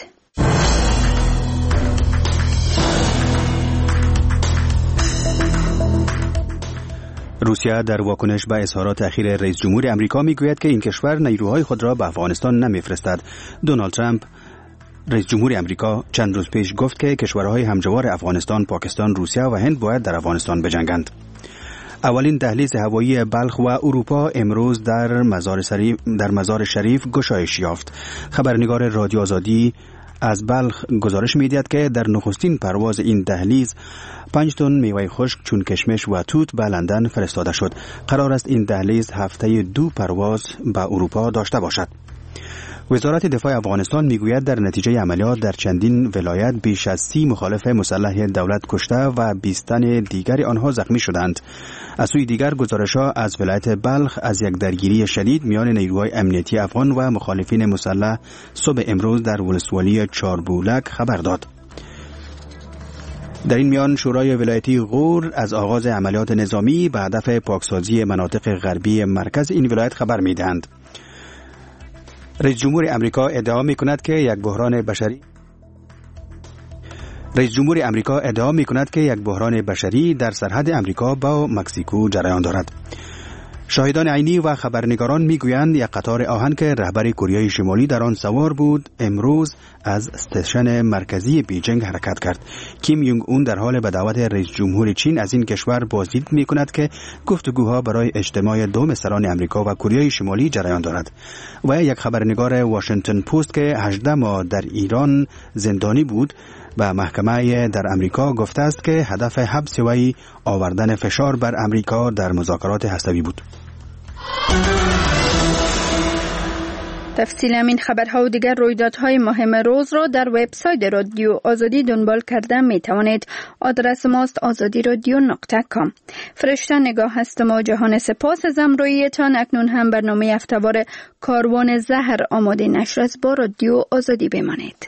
روسیه در واکنش به اظهارات اخیر رئیس جمهور امریکا میگوید که این کشور نیروهای خود را به افغانستان نمیفرستد. دونالد ترامپ رئیس جمهور امریکا چند روز پیش گفت که کشورهای همجوار افغانستان، پاکستان، روسیه و هند باید در افغانستان بجنگند. اولین دهلیز هوایی بلخ و اروپا امروز در مزار شریف در مزار شریف گشایش یافت. خبرنگار رادیو آزادی از بلخ گزارش می‌دهد که در نخستین پرواز این دهلیز پنج تن میوه خشک چون کشمش و توت به لندن فرستاده شد. قرار است این دهلیز هفته دو پرواز به اروپا داشته باشد. وزارت دفاع افغانستان میگوید در نتیجه عملیات در چندین ولایت بیش از سی مخالف مسلح دولت کشته و بیست تن دیگر آنها زخمی شدند. از سوی دیگر گزارش‌ها از ولایت بلخ از یک درگیری شدید میان نیروهای امنیتی افغان و مخالفین مسلح صبح امروز در ولسوالی چاربولک خبر داد. در این میان شورای ولایتی غور از آغاز عملیات نظامی به هدف پاکسازی مناطق غربی مرکز این ولایت خبر می‌دهند. رئیس جمهور امریکا ادعا می‌کند که یک بحران بشری رئیس جمهور امریکا ادعا می‌کند که یک بحران بشری در سرحد امریکا با مکزیکو جریان دارد. شاهدان عینی و خبرنگاران میگویند یک قطار آهن که رهبر کره شمالی در آن سوار بود امروز از استیشن مرکزی بیجینگ حرکت کرد. کیم یونگ اون در حال به دعوت رئیس جمهور چین از این کشور بازدید میکند که گفتگوها برای اجتماع دو سران امریکا و کره شمالی جریان دارد. و یک خبرنگار واشنگتن پست که هجده ماه در ایران زندانی بود به محکمه در امریکا گفته است که هدف حبس وی آوردن فشار بر امریکا در مذاکرات هسته‌ای بود. تفصیل این خبرها و دیگر رویدادهای مهم روز را در وبسایت رادیو آزادی دنبال کرده می توانید. آدرس ماست آزادی رادیو نقطه کام. فرشته نگاه هستم و جهان سپاس از همراهیتان. اکنون هم برنامه هفته‌وار کاروان زهر آماده نشر است. با رادیو آزادی بمانید.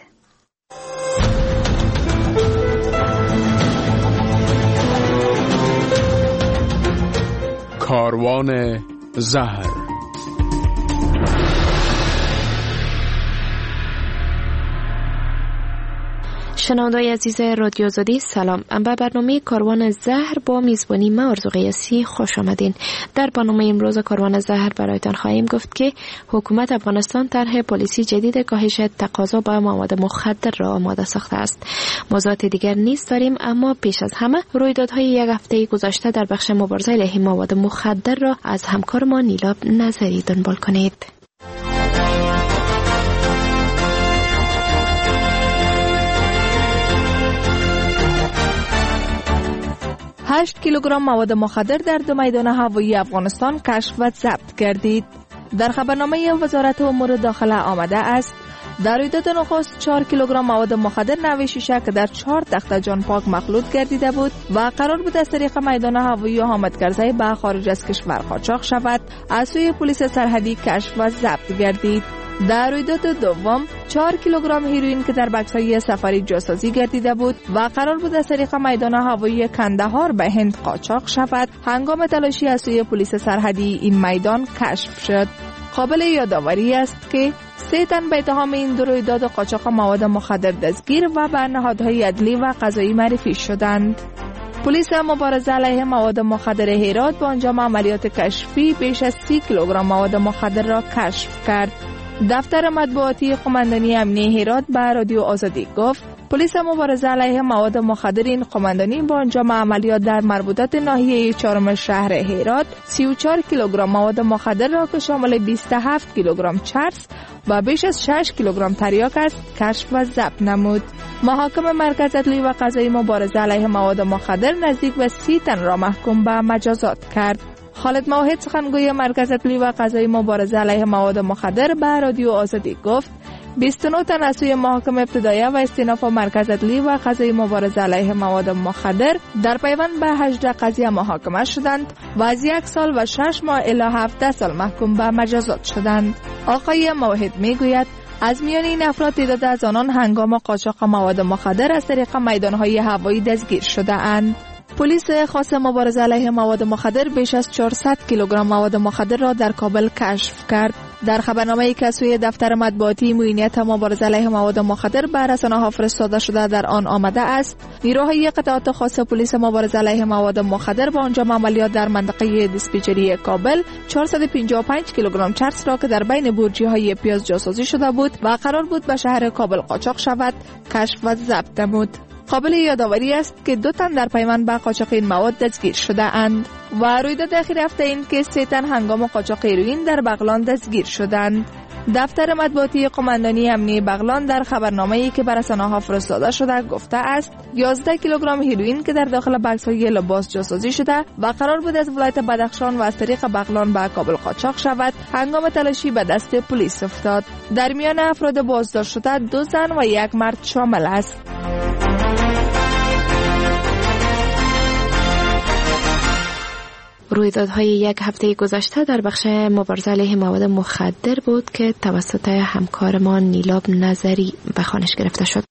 کاروان زهر. شنونده‌های عزیز رادیو آزادی سلام. به برنامه کاروان زهر با میزبانی من آرزو قیاسی خوش آمدین. در برنامه امروز کاروان زهر برایتان خواهیم گفت که حکومت افغانستان طرح پلیسی جدید کاهش تقاضا به مواد مخدر را آماده ساخته است. موضوعات دیگر نیز داریم، اما پیش از همه رویدادهای یک هفته گذشته در بخش مبارزه علیه مواد مخدر را از همکار ما نیلاب نظری دنبال کنید. هشت کیلوگرم مواد مخدر در دو میدان هوایی افغانستان کشف و ضبط گردید. در خبرنامه وزارت امور داخله آمده است در رویداد نخست چهار کیلوگرم مواد مخدر نوع شیشه که در چهار تخته جان پاک مخلوط گردیده بود و قرار بود از طریق میدان هوایی حامد کرزی به خارج از کشور قاچاق شود، از سوی پلیس سرحدی کشف و ضبط گردید. در رویداد دوم چهار کیلوگرم هیروئین که در بکس‌های سفری جاسازی گردیده بود و قرار بود از طریق میدان هوایی کندهار به هند قاچاق شود، هنگام تلاشی از سوی پلیس سرحدی این میدان کشف شد. قابل یادآوری است که سه تن به اتهام این دو رویداد قاچاق مواد مخدر دستگیر و به نهادهای عدلی و قضایی معرفی شدند. پلیس مبارزه علیه مواد مخدر هرات با انجام عملیات کشفی بیش از سی کیلوگرم مواد مخدر را کشف کرد. دفتر مطبوعاتی قماندانی امنیه هرات به رادیو آزادی گفت پلیس مبارزه علیه مواد مخدر این قماندانی با انجام عملیات در مربوطات ناحیه چهارم شهر هرات سی و چهار کیلوگرم مواد مخدر را که شامل بیست و هفت کیلوگرم چرس و بیش از شش کیلوگرم تریاک است کشف و ضبط نمود. محاکم مرکز عدلی و قضایی مبارزه علیه مواد مخدر نزدیک به سی تن را محکوم به مجازات کرد. خالد موحد سخنگوی مرکز عدلی و قضایی مبارزه علیه مواد مخدر به رادیو آزادی گفت بیست و نه تن از سوی محاکم ابتدایه و استیناف مرکز عدلی و قضایی مبارزه علیه مواد مخدر در پیوند به هجده قضیه محاکمه شدند و از یک سال و شش ماه الی هفده سال محکوم به مجازات شدند. آقای موحد میگوید از میان این افراد تعداد از آنان هنگام قاچاق مواد مخدر از طریق میدانهای هوایی دستگیر شده اند. پلیس خاص مبارزه علیه مواد مخدر بیش از چهارصد کیلوگرم مواد مخدر را در کابل کشف کرد. در خبرنامه‌ای که سوی دفتر مطبوعاتی معینیت مبارزه علیه مواد مخدر به رسانه‌ها فرستاده شده در آن آمده است نیروهای قطعات خاص پلیس مبارزه علیه مواد مخدر با انجام عملیات در منطقه دیسپیچری کابل چهارصد و پنجاه و پنج کیلوگرم چرس را که در بین بورجی‌های پیاز جاسازی شده بود و قرار بود به شهر کابل قاچاق شود کشف و ضبط نمود. قابل یادآوری است که دو تن در پیوند به قاچاق این مواد دستگیر شده اند و رویداد اخیر هفته این که سه تن هنگام قاچاق هیروئین در بغلان دستگیر شدند. دفتر مطبوعاتی قماندانی امنیه بغلان در خبرنامه‌ای که بر رسانه‌ها فرستاده شده گفته است یازده کیلوگرم هیروئین که در داخل بکس‌های لباس جاسازی شده و قرار بود از ولایت بدخشان و از طریق بغلان به کابل قاچاق شود هنگام تلاشی به دست پلیس افتاد. در میان افراد بازداشت شده دو زن و یک مرد شامل است. رویدادهای یک هفته گذشته در بخش مبارزه علیه مواد مخدر بود که توسط همکارمان نیلاب نظری به خوانش گرفته شد.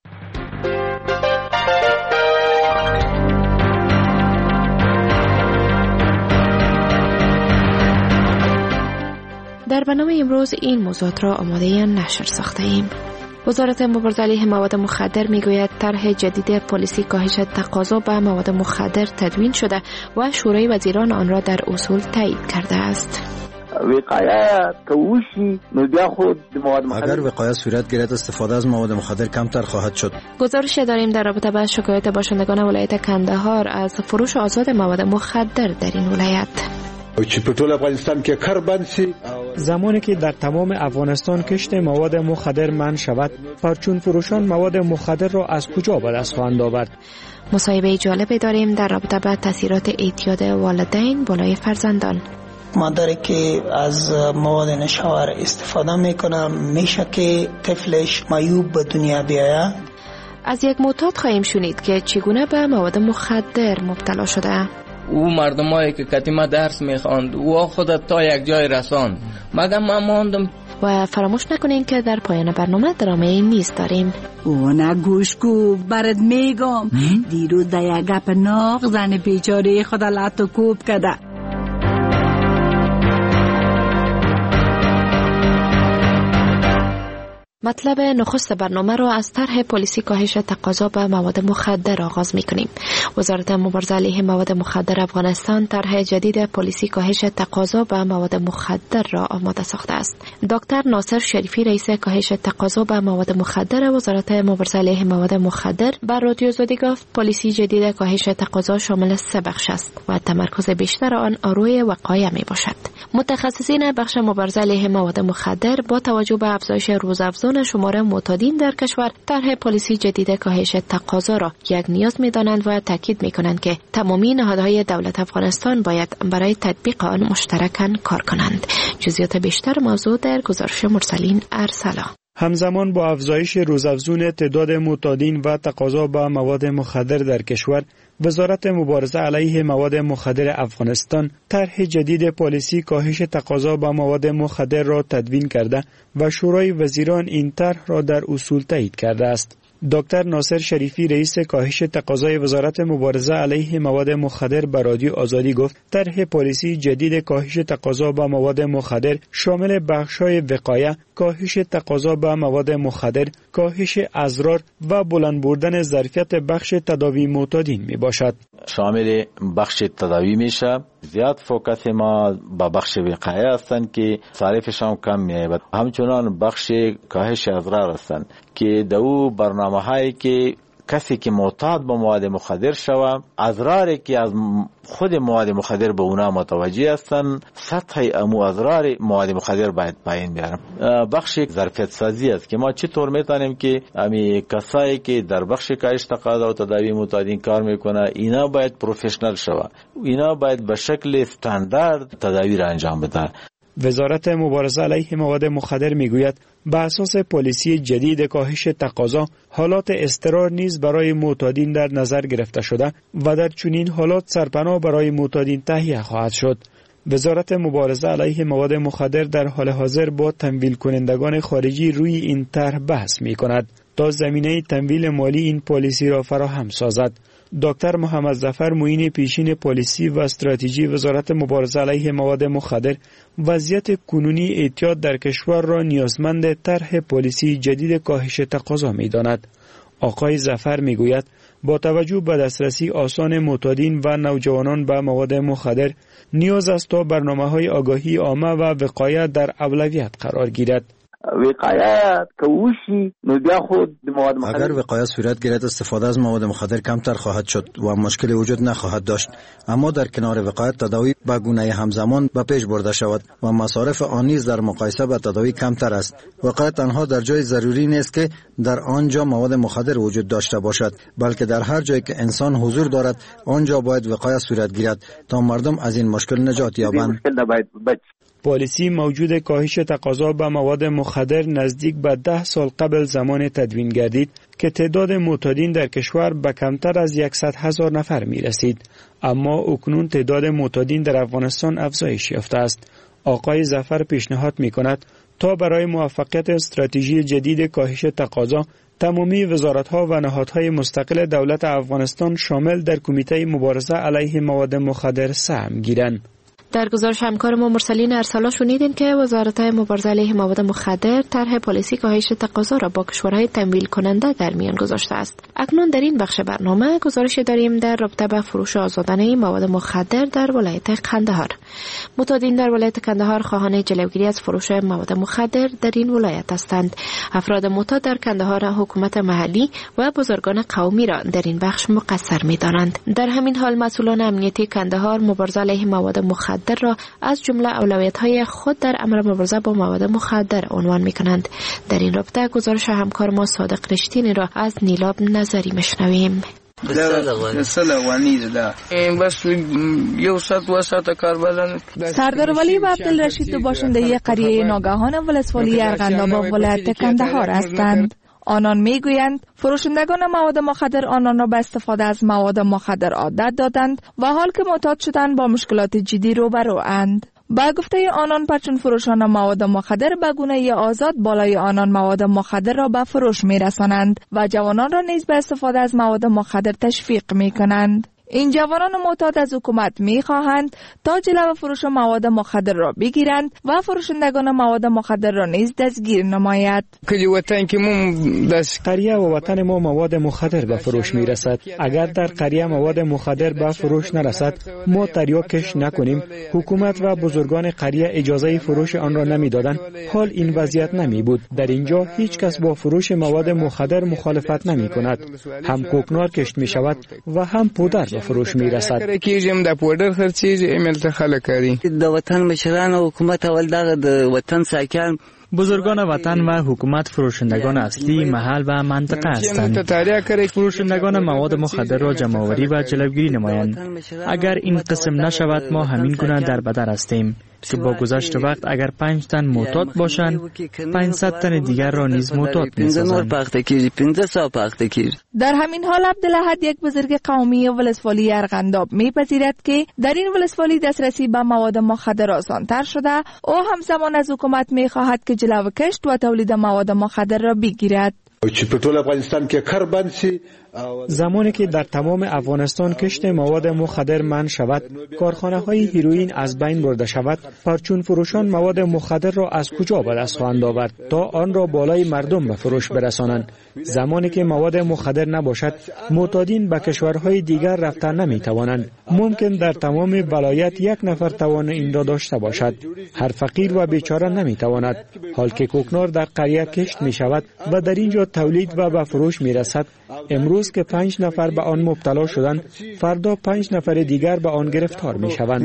در برنامه امروز این موضوعات را آماده نشر ساخته ایم. وزارت مبارزه علیه مواد مخدر میگوید طرح جدید پلیسی کاهش تقاضا به مواد مخدر تدوین شده و شورای وزیران آن را در اصول تایید کرده است. وقایه توشی نو بیا خود مواد مخدر اگر وقایه صورت گیرد استفاده از مواد مخدر کمتر خواهد شد. گزارش داریم در رابطه با شکایت باشندگان ولایت کندهار از فروش آزاد مواد مخدر در این ولایت. چې په ټول افغانستان کې کار بند شي زمانی که در تمام افغانستان کشت مواد مخدر منع شود پرچون فروشان مواد مخدر را از کجا به دست خواهند آورد؟ مصاحبه جالبی داریم در رابطه با تاثیرات اعتیاد والدین بالای فرزندان. مادری که از مواد نشاور استفاده میکنه میشه که طفلش معیوب به دنیا بیاید. از یک معتاد خواهیم شنید که چگونه به مواد مخدر مبتلا شده. او مردمایی که کتیمه درس میخواند او خودت تا یک جای رساند مگه من ماندم. و فراموش نکنین که در پایان برنامه درامه نیز داریم. او نه گوش کو برات میگم دیروز در یک گپ ناق زن بیچاره خدا لاتو کوب کده. مطلب نخست برنامه را از طرح پلیسی کاهش تقاضا به مواد مخدر آغاز می‌کنیم. وزارت مبارزه علیه مواد مخدر افغانستان طرح جدید پلیسی کاهش تقاضا به مواد مخدر را آماده ساخته است. دکتر ناصر شریفی رئیس کاهش تقاضا به مواد مخدر وزارت مبارزه علیه مواد مخدر بر رادیو آزادی گفت پلیسی جدید کاهش تقاضا شامل سه بخش است و تمرکز بیشتر آن روی وقایع میباشد. متخصصین بخش مبارزه علیه مواد مخدر با توجه به افزایش روزافزون شمار معتادین در کشور طرح پلیسی جدید کاهش تقاضا را یک نیاز می‌دانند و تاکید می‌کنند که تمامی نهادهای دولت افغانستان باید برای تطبیق آن مشترکاً کار کنند. جزئیات بیشتر موضوع در گزارش مرسلین ارسلا. همزمان با افزایش روزافزون تعداد معتادین و تقاضا به مواد مخدر در کشور، وزارت مبارزه علیه مواد مخدر افغانستان طرح جدید پالیسی کاهش تقاضا به مواد مخدر را تدوین کرده و شورای وزیران این طرح را در اصول تایید کرده است. دکتر ناصر شریفی رئیس کاهش تقاضای وزارت مبارزه علیه مواد مخدر به رادیو آزادی گفت طرح پالیسی جدید کاهش تقاضا به مواد مخدر شامل بخش‌های وقایه، کاهش تقاضا به مواد مخدر، کاهش اضرار و بلند بردن ظرفیت بخش تداوی معتادین می باشد. شامل بخش تداوی میشه. زیاد فوکس ما با بخش وقایه هستند که صرفش هم کم میاد. همچنان بخش کاهش اضرار هستند که دو برنامه هایی که کسی که معتاد به مواد مخدر شود، اضراری که از خود مواد مخدر به اونا متوجه هستند، سطح امو اضرار مواد مخدر باید پایین بیارم. بخش ظرفیت سازی است که ما چطور میتونیم که امی کسایی که در بخش کاهش تقاضا و تداوی معتادین کار میکنه اینا باید پروفشنال شود، اینا باید به شکل استاندارد تداوی را انجام بدن. وزارت مبارزه علیه مواد مخدر میگوید به اساس پالیسی جدید کاهش تقاضا، حالات اضطرار نیز برای معتادین در نظر گرفته شده و در چنین حالات سرپناه برای معتادین تهیه خواهد شد. وزارت مبارزه علیه مواد مخدر در حال حاضر با تمویل کنندگان خارجی روی این طرح بحث می کند تا زمینه تمویل مالی این پالیسی را فراهم سازد. دکتر محمد ظفر، معین پیشین پالیسی و استراتژی وزارت مبارزه علیه مواد مخدر، وضعیت کنونی اعتیاد در کشور را نیازمند طرح پالیسی جدید کاهش تقاضا می‌داند. آقای ظفر می‌گوید با توجه به دسترسی آسان معتادین و نوجوانان به مواد مخدر، نیاز است تا برنامه‌های آگاهی عامه و وقایت در اولویت قرار گیرد. وقایت که وشي نو بیا خود مواد مخدر اگر وقایت صورت گیرد استفاده از مواد مخدر کمتر خواهد شد و مشکل وجود نخواهد داشت، اما در کنار وقایت تداوی به گونه همزمان به پیش برده شود و مصارف آن نیز در مقایسه با تداوی کمتر است. وقایت تنها در جای ضروری نیست که در آنجا مواد مخدر وجود داشته باشد، بلکه در هر جایی که انسان حضور دارد آنجا باید وقایت صورت گیرد تا مردم از این مشکل نجات یابند. پالیسی موجود کاهش تقاضا به مواد مخدر نزدیک به ده سال قبل زمان تدوین گردید که تعداد معتادین در کشور به کمتر از صد هزار نفر می رسید، اما اکنون تعداد معتادین در افغانستان افزایش یافته است. آقای ظفر پیشنهاد می کند تا برای موفقیت استراتژی جدید کاهش تقاضا تمامی وزارت‌ها و نهادهای مستقل دولت افغانستان شامل در کمیته مبارزه علیه مواد مخدر سهم گیرند. در گزارش همکار ما مرسلین ارسلا شنیدین که وزارت مبارزه علیه مواد مخدر طرح پالیسی کاهش تقاضا را با کشورهای تمویل کننده در میان گذاشته است. اکنون در این بخش برنامه گزارش داریم در رابطه با فروش آزادانه مواد مخدر در ولایت قندهار. معتادین در ولایت قندهار خواهان جلوگیری از فروش مواد مخدر در این ولایت هستند. افراد معتاد در قندهار حکومت محلی و بزرگان قومی را در این بخش مقصر می‌دانند. در همین حال مسئولان امنیتی قندهار مبارزه علیه مواد مخدر را از جمله اولویت‌های خود در امر مبارزه با مواد مخدر عنوان می‌کنند. در این رابطه گزارش همکار ما صادق رشتینی را از نیلاب نظری می‌شنویم. سردار ولی و عبدالرشید دو باشنده قریه ناگهان ولسوالی ارغنداب ولایت قندهار هستند. آنان میگویند فروشندگان مواد مخدر آنان را به استفاده از مواد مخدر عادت دادند و حال که معتاد شدند با مشکلات جدی روبروند. با گفته آنان پرچون فروشان مواد مخدر به گونه آزاد بالای آنان مواد مخدر را به فروش میرسانند و جوانان را نیز به استفاده از مواد مخدر تشویق میکنند. این جوانان معتاد از حکومت می‌خواهند تا جلو فروش مواد مخدر را بگیرند و فروشندگان مواد مخدر را نیز دستگیر نماید. قریه و وطن ما مواد مخدر به فروش می‌رسد. اگر در قریه مواد مخدر به فروش نرسد، ما تریاکش نکنیم. حکومت و بزرگان قریه اجازه فروش آن را نمی‌دادند. حال این وضعیت نمی‌بود. در اینجا هیچ کس با فروش مواد مخدر مخالفت نمی‌کند. هم کوکنار کشت می‌شود و هم پودر فروش میرسد. د وطن مشران و حکومت اول دغه د وطن ساکن بزرگان وطن و حکومت فروشندگان اصلی محل و منطقه هستند. فروشندگان مواد مخدر را جمع‌آوری و جلوگیری نمایند. اگر این قسم نشود ما همین گونه در بدر هستیم که با گذشت وقت اگر پنج تن معتاد باشند پانصد تن دیگر را نیز معتاد می‌سازند. در همین حال عبدالاحد یک بزرگ قومی ولسوالی ارغنداب می‌پذیرد که در این ولسوالی دسترسی به مواد مخدر آسان‌تر شده. او همزمان از حکومت می‌خواهد که جلو کشت و تولید مواد مخدر را بگیرد. زمانی که در تمام افغانستان کشت مواد مخدر منع شود، کارخانه های هیروئین از بین برده شود، پرچون فروشان مواد مخدر را از کجا به دست خواهند آورد تا آن را بالای مردم به فروش برسانند؟ زمانی که مواد مخدر نباشد، معتادین به کشورهای دیگر رفتن نمی توانند. ممکن در تمام ولایت یک نفر توان این را داشته باشد. هر فقیر و بیچاره نمی تواند. حال که کوکنار در قریه کشت می شود و در اینجا تولید و به فروش می رسد، امروز که پنج نفر به آن مبتلا شدند، فردا پنج نفر دیگر به آن گرفتار می شوند.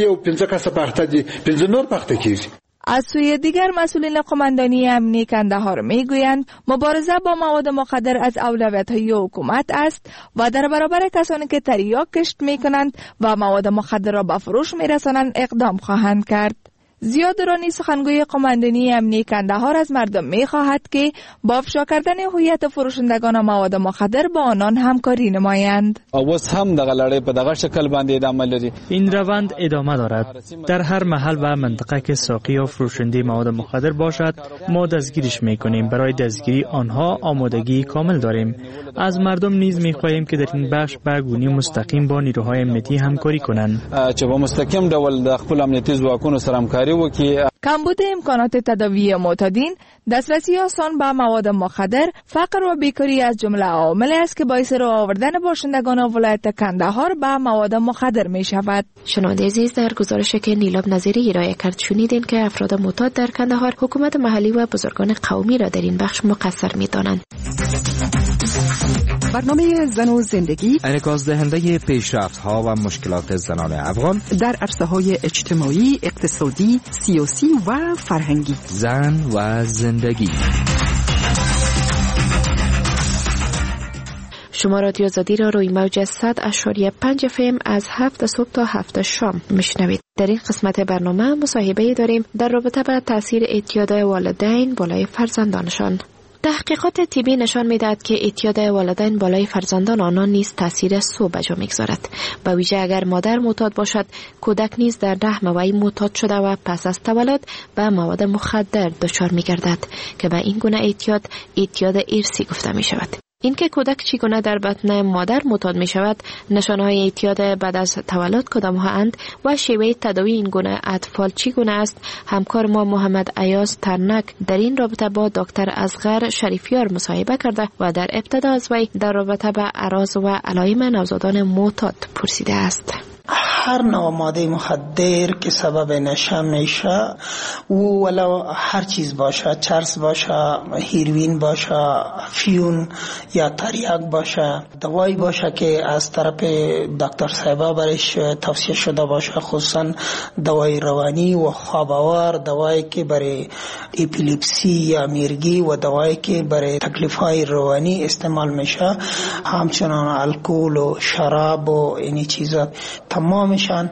از سوی دیگر مسئولین قماندانی امنی قندهار می گویند مبارزه با مواد مخدر از اولویت‌های حکومت است و در برابر کسانی که تریاک کشت می کنند و مواد مخدر را به فروش می رسانند اقدام خواهند کرد. زیادرانی سخنگوی قماندانی امنیتی کندهار از مردم می خواهد که با افشا کردن هویت فروشندگان مواد مخدر با آنان همکاری نمایند. اوس هم دغه لړۍ په دغه شکل باندې ادامه لري. این روند ادامه دارد. در هر محل و منطقه که ساقی یا فروشنده مواد مخدر باشد ما دستگیرش می کنیم. برای دستگیری آنها آمادگی کامل داریم. از مردم نیز می خواهیم که در این بخش به گونه مستقیم با نیروهای امنیتی همکاری کنند. چې په مستقیم ډول د خپل امنیتي ځواکونو سره همکاري وکړي. کمبود امکانات تداوی معتادین، دسترسی آسان به مواد مخدر، فقر و بیکاری از جمله عوامل است که باعث رو آوردن باشندگان ولایت کندهار به مواد مخدر می شود. شنونده عزیز، در گزارشی که نیلاب نظیری ارائه کرد شنیدین که افراد معتاد در کندهار حکومت محلی و بزرگان قومی را در این بخش مقصر می دانند. برنامه زن و زندگی انعکاس دهنده پیشرفت‌ها و مشکلات زنان افغان در عرصه‌های اجتماعی، اقتصادی، سیاسی و فرهنگی. زن و زندگی. شما رادیو آزادی را روی موج صد اشاریه پنج اف ام از هفت صبح تا هفت شام میشنوید. در این قسمت برنامه مصاحبه داریم در رابطه با تاثیر اعتیاد والدین بالای فرزندانشان. تحقیقات طبی نشان می‌دهد که اعتیاد والدین بالای فرزندان آنان نیز تاثیر سو به جا می‌گذارد. به ویژه اگر مادر معتاد باشد، کودک نیز در رحم وی معتاد شده و پس از تولد به مواد مخدر دچار می‌گردد که به این گونه اعتیاد اعتیاد ارثی گفته می‌شود. اینکه کودک چگونه در بطن مادر معتاد می شود، نشانه‌های اعتیاد بعد از تولد کدام ها اند و شیوه تداوی این گونه اطفال چگونه است، همکار ما محمد ایاز ترنک در این رابطه با دکتر اصغر شریفیار مصاحبه کرده و در ابتدا از وی در رابطه با اعراض و علائم نوزادان معتاد پرسیده است. هر نوع ماده مخدر که سبب نشه میشه، او ولو هر چیز باشه، چرس باشه، هیروین باشه، افیون یا تریاک باشه، دوایی باشه که از طرف دکتر صاحبا برش توصیه شده باشه، خصوصا دوای روانی و خواب‌آور، دوایی که برای اپیلپسی یا میرگی و دوایی که برای تکلیف‌های روانی استعمال میشه، همچنان الکل و شراب و اینی چیزا تمامشان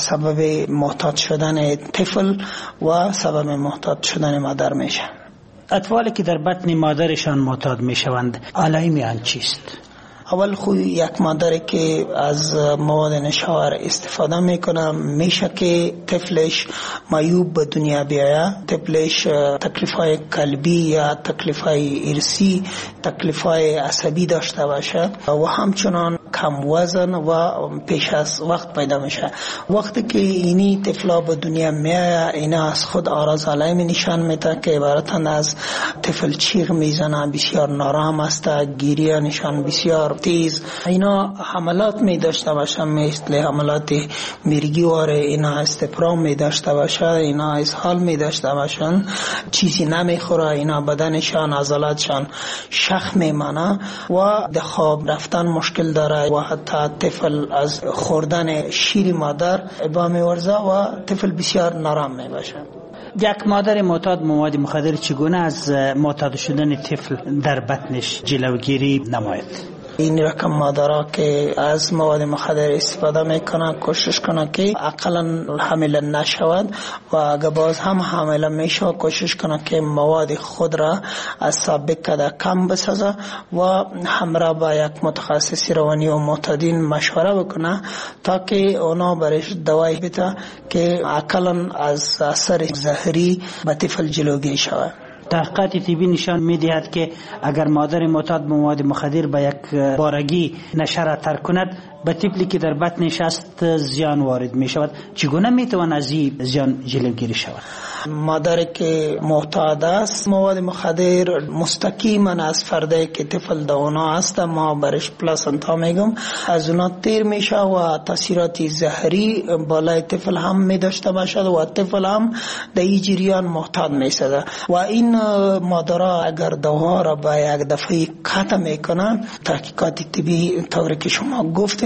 سبب معتاد شدن طفل و سبب معتاد شدن مادر میشه. اطفالی که در بطن مادرشان معتاد میشوند، علائم آن چیست؟ اول خود یک مادر که از مواد نشاور استفاده میکنه میشه که طفلش معیوب به دنیا بیایه، طفلش تکلیفای قلبی یا تکلیفای ارثی، تکلیفای عصبی داشته باشه و همچنان کم وزن و پیش از وقت پیدا میشه. وقتی که اینی طفلا به دنیا میایه، اینا از خود آراز علائم نشان میده که عبارتند از طفل چیغ میزنه، بسیار نارام است، گریه نشان بسیار تیز. اینا حملات می داشته باشه، مثل حملات میرگی واره، اینا استپرام می داشته باشه، اینا اسهال می داشته باشن، چیزی نمیخوره، اینا بدنشان عضلاتشان شخ میمانه و در خواب رفتن مشکل داره و حتی طفل از خوردن شیر مادر ابا میورزه و طفل بسیار نارام می باشه. یک مادر معتاد مواد مخدر چگونه از معتاد شدن طفل در بطنش جلوگیری نماید؟ این رقم مادرها که از مواد مخدر استفاده میکنن کوشش کنن که اقلا حامل نشود و اگر باز هم حامل میشه کوشش کنن که مواد خود را از سابق کده کم بسازه و همراه با یک متخصص روانی و معتادین مشوره بکنه تا که اونا برش دوای بده که اقلا از اثر زهری به طفل جلوگیری شود. تحقیقات طبی نشان می‌دهد که اگر مادر معتاد به مواد مخدر به یک بارگی نشه را ترک کند، به طفلی که در بطنش است زیان وارد می شود. چگونه می توان از این زیان جلوگیری شود؟ مادر که معتاد است مواد مخدر مستقیما از فرده که طفل در اونا است، ما برش پلاسنتا میگم، از اونا تیر میشه و تاثیرات زهری بالای طفل هم می داشته باشد و طفل هم در این جریان معتاد می شده و این مادرها اگر دوا را با یک دفعه قطع میکنن، تحقیقات طبی طوری که شما گفتین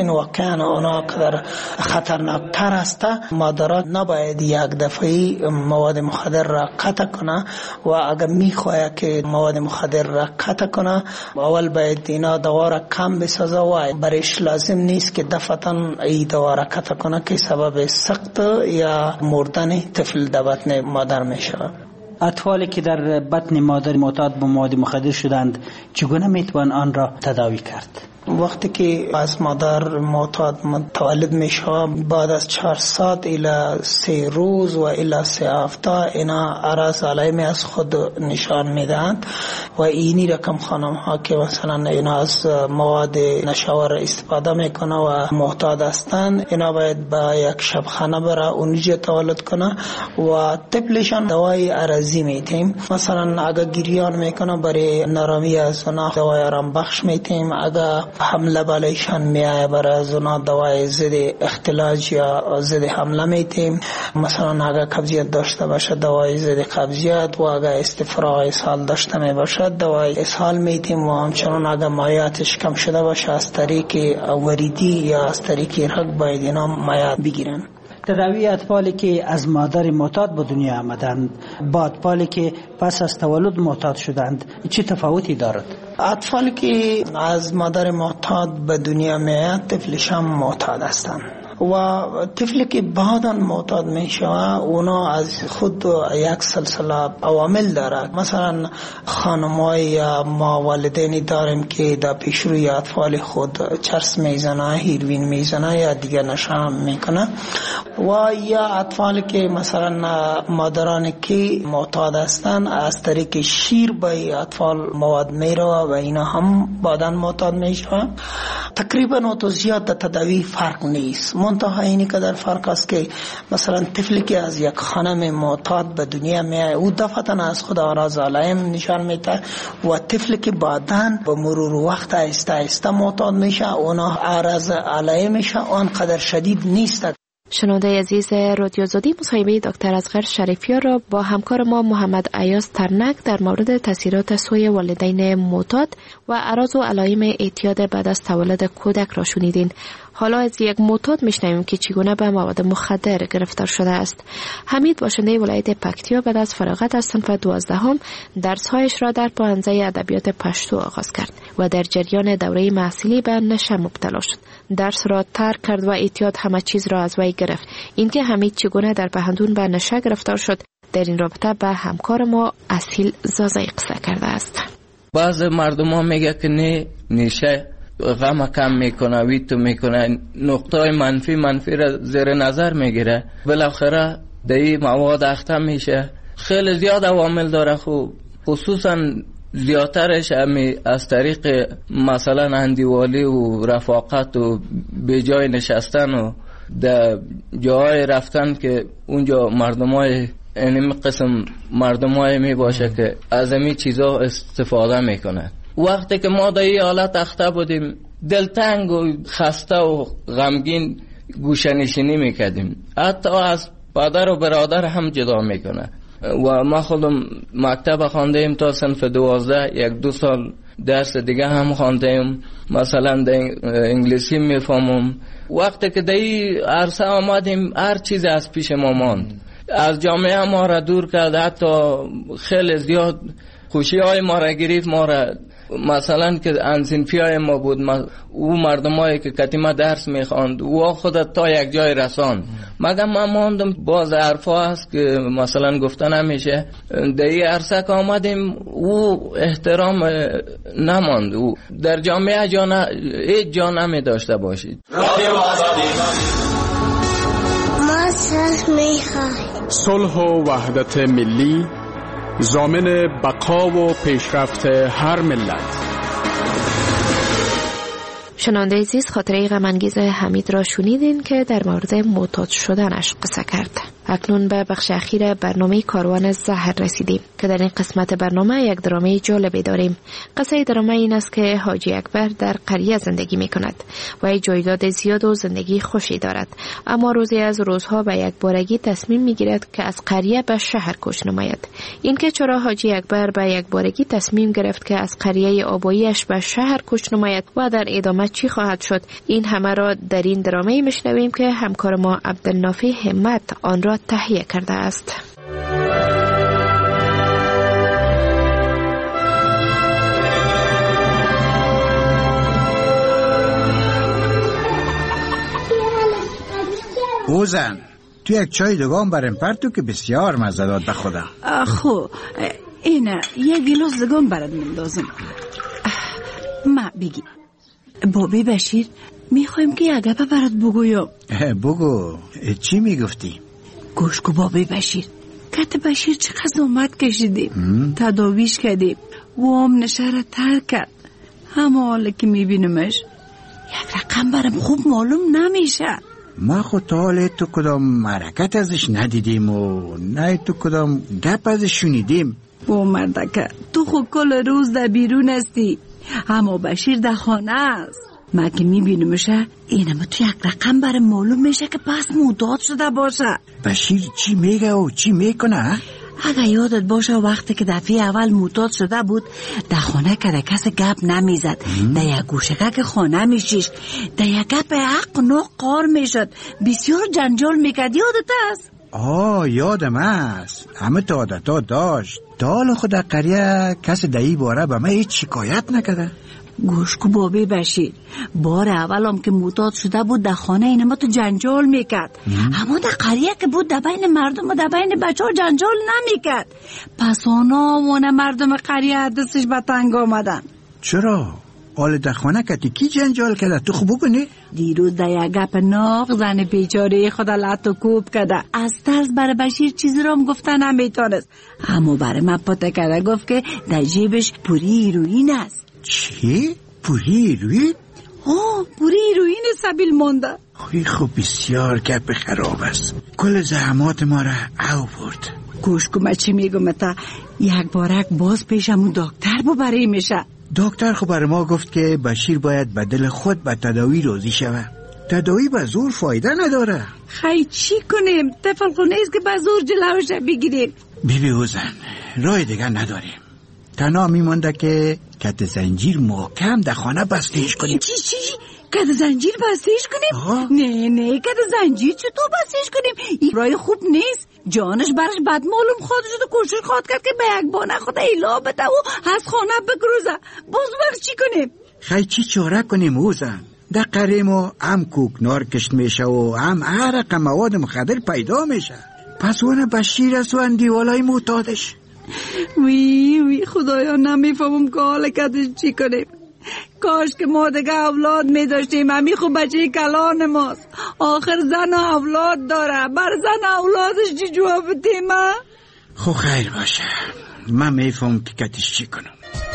واقعا اونا قدر خطرناکتر است. مادرات نباید یک دفعی مواد مخدر را قطع کنه و اگر میخواه که مواد مخدر را قطع کنه اول باید اینا دوا را کم بسازه و برش لازم نیست که دفعتا ای دوا را قطع کنه که سبب سقط یا مردن طفل در بطن مادر میشه. اطفالی که در بطن مادر معتاد به مواد مخدر شدند چگونه میتوان آن را تداوی کرد؟ وقتی که از مادر معتاد متولد میشه بعد از چهار ساعت الی سه روز و الی سه هفته اینا اعراض علائم از خود نشان میدهند و اینی رقم خانم ها که مثلا اینا از مواد نشاور استفاده میکنه و معتاد هستند اینا باید با یک شبخانه بره اونجا تولد کنه و طفلشان دوای عرضی میتیم. مثلا اگر گریان میکنه برای نرامی از اونا دوای آرام بخش میتیم. اگر حمله بالایشان میایه برای از اونا دوای ضد اختلاج یا ضد حمله میتیم. مثلا اگر قبضیت داشته باشه دوای ضد قبضیت و اگر استفراغ اسهال داشته می باشد دوای اسهال میتیم و همچنان اگر مایعاتش کم شده باشه از طریق وریدی یا از طریق رگ باید اینا مایعات بگیرن. تداوی اطفالی که از مادر معتاد به دنیا آمدند با اطفالی که پس از تولد معتاد شدند چه تفاوتی دارد؟ اطفالی که از مادر معتاد به دنیا میاد طفلش هم معتاد هستند و طفلی که بعداً معتاد میشه اونا از خود یک سلسله عوامل دارد. مثلا خانمای یا ما والدینی داریم که در پیشروی اطفال خود چرس میزنه، هیروین میزنه یا دیگه نشه میکنه و یا اطفالی که مثلا مادرانی که معتاد هستن از طریق شیر به اطفال مواد میره و اینا هم بعداً معتاد میشه. تقریبا تو زیاد در تداوی فرق نیست. منتها اینی که در فرق است که مثلا طفلی که از یک خانم معتاد به دنیا میاد او دفعتا از خود اعراض علائم نشان میده و طفلی که بعداً به مرور وقت آهسته آهسته معتاد میشه اونا اعراض علائمش آنقدر شدید نیست. شنونده عزیز رادیو آزادی مصاحبه دکتر اصغر شریفیار را با همکار ما محمد ایاز ترنک در مورد تاثیرات سوی والدین معتاد و اعراض و علائم اعتیاد بعد از تولد کودک را شنیدین. حالا از یک معتاد میشنویم که چگونه به مواد مخدر گرفتار شده است. حمید باشنده ولایت پکتیا بعد از فراغت از صنف دوازدهم درس‌هایش را در پوهنځی ادبیات پشتو آغاز کرد و در جریان دوره محصولی به نشه مبتلا شد. درس را ترک کرد و اعتیاد همه چیز را از وی گرفت. اینکه حمید چگونه در پهندون به نشه گرفتار شد در این رابطه به همکار ما اصیل زازای قصه کرده است. بعض مردم ها میگه که نه نشه غم کم میکنه، ویتو میکنه، نقطه منفی منفی را زیر نظر میگیره، بالاخره دی مواد اخته میشه. خیلی زیاد عوامل داره. خوب خصوصا زیادترش همی از طریق مثلا اندیوالی و رفاقت و به جای نشستن و در جای رفتن که اونجا مردم های این قسم مردم های می باشه که از این چیزا استفاده میکنه. وقتی که ما در این حالت اخته بودیم دلتنگ و خسته و غمگین گوشه‌نشینی میکردیم. حتی از پدر و برادر هم جدا میکنه. و ما خودم مکتب خواندیم تا صنف دوازده، یک دو سال درس دیگه هم خواندیم. مثلا انگلیسی میفهمم. وقتی که در این عرصه آمدیم هر چیز از پیش ما ماند. از جامعه ما را دور کرد. حتی خیلی زیاد خوشی های ما را گرفت. ما را مثلا که انصنفی های ما بود او مردم هایی که کتیمه درس میخواند او خودت تا یک جای رساند. مگه من ماندم باز عرفا هست که مثلا گفتن همیشه در این عرصه که آمدیم او احترام نماند. او در جامعه جان هیچ جا نمی داشته باشید. ما صلح میخواهیم. صلح و وحدت ملی ضامن بقا و پیشرفت هر ملت. شنونده عزیز خاطره غم انگیز حمید را شنیدین که در مورد معتاد شدنش قصه کرد. اکنون به بخش اخیر برنامه کاروان زهر رسیدیم که در این قسمت برنامه یک درامه جالبی داریم. قصه درامه این است که حاجی اکبر در قریه زندگی می کند و جایداد زیاد و زندگی خوشی دارد، اما روزی از روزها به یک بارگی تصمیم می گیرد که از قریه به شهر کوچ نماید. این که چرا حاجی اکبر به یک بارگی تصمیم گرفت که از قریه آباییش به شهر کوچ نماید و در ادامه چی خواهد شد، این همه را در این درامه میشنویم که همکار ما عبدالنافی همت آن را تهیه کرده است. اوزن تو یک چای دوگان برم پرتو که بسیار مزه داد به خودم. خو اینه یک گیلاس دوگان برات میندازم. ما بگی بابی بشیر میخوایم که یک گپ برات بگویم. بگو چی میگفتی؟ گوش کو بابی بشیر، کت بشیر چقدر زحمت کشیدیم، تداویش کردیم و هم نشه را ترک کرد، همه حالا که میبینمش یک رقم برام خوب معلوم نمیشه. ما خود تا حالا تو کدام حرکت ازش ندیدیم و نه تو کدام گپ ازش شنیدیم. او مردکه تو خود کل روز در بیرون هستی، اما بشیر در خانه است. ما که میبینمشه اینم تو یک رقم برام معلوم میشه که پس معتاد شده باشه. بشیر چی میگه و چی میکنه؟ اگه یادت باشه وقتی که دفعه اول معتاد شده بود در خانه که در کس گپ نمیزد، در یک گوشگه که خانه میشیش، در یک گپ حق نو قار میشد، بسیار جنجال میکرد. یادت است؟ آه یادم است، همه تا عادتا داشت. تا حالا خود در قریه کس در این باره به من هیچ شکایت نکرده. گوش کو بابی بشیر، بار اول هم که معتاد شده بود در خانه اینما تو جنجال میکرد، اما در قریه که بود در بین مردم و در بین بچه ها جنجال نمیکرد. پس آنا و مردم قریه دستش به تنگ آمدن. چرا؟ حال در خانه کتی کی جنجال کرده؟ تو خوب بگنی؟ دیروز در یک گپ ناق زن بیچاره خدا لط و کوب کرده، از ترس برای بشیر چیزی رو هم گفته نمیتونست، اما برای من پته کرده گفت که در جیبش پوری هیروئین است. چی؟ پوری هیروئین؟ آه پوری هیروئین سبیل مانده. خوی خوب بسیار گپ خراب است، کل زحمات ما را او برد. گوش کو من چی میگم تا، یک بارک باز پیشمون دکتر ببری میشه. دکتر خب برای ما گفت که بشیر باید بدل خود به تداوی راضی شود. تداوی به زور فایده نداره. خیلی چی کنیم؟ طفل خونه ایست که به زور جلوش بگیریم. بیبی اوزن راه دیگه نداریم، تنها میمونده که کت زنجیر محکم در خانه بستهش کنیم. چی چی؟ کت زنجیر بستهش کنیم؟ آه. نه نه کت زنجیر چطور بستهش کنیم؟ این راه خوب نیست، جانش برش بد معلوم خواهد شد و کوشش خواهد کرد که به یک بانه خود ایلا بده و از خانه بگروزه. باز وقت چی کنیم؟ خیلی چی چاره کنیم اوزن؟ در قریه ما هم کوکنار کشت میشه و هم هر رقم مواد مخدر پیدا میشه. پس اون بشیر است و اندیوالای معتادش. وی وی خدایا نمیفهمم که حال کدش چی کنیم. کاش که ما دیگه اولاد می داشتیم، همی خوب بچه کلان ماست، آخر زن اولاد داره، بر زن اولادش چی جواب بدیم؟ خب خیر باشه، من میفهم که کتش چی کنم.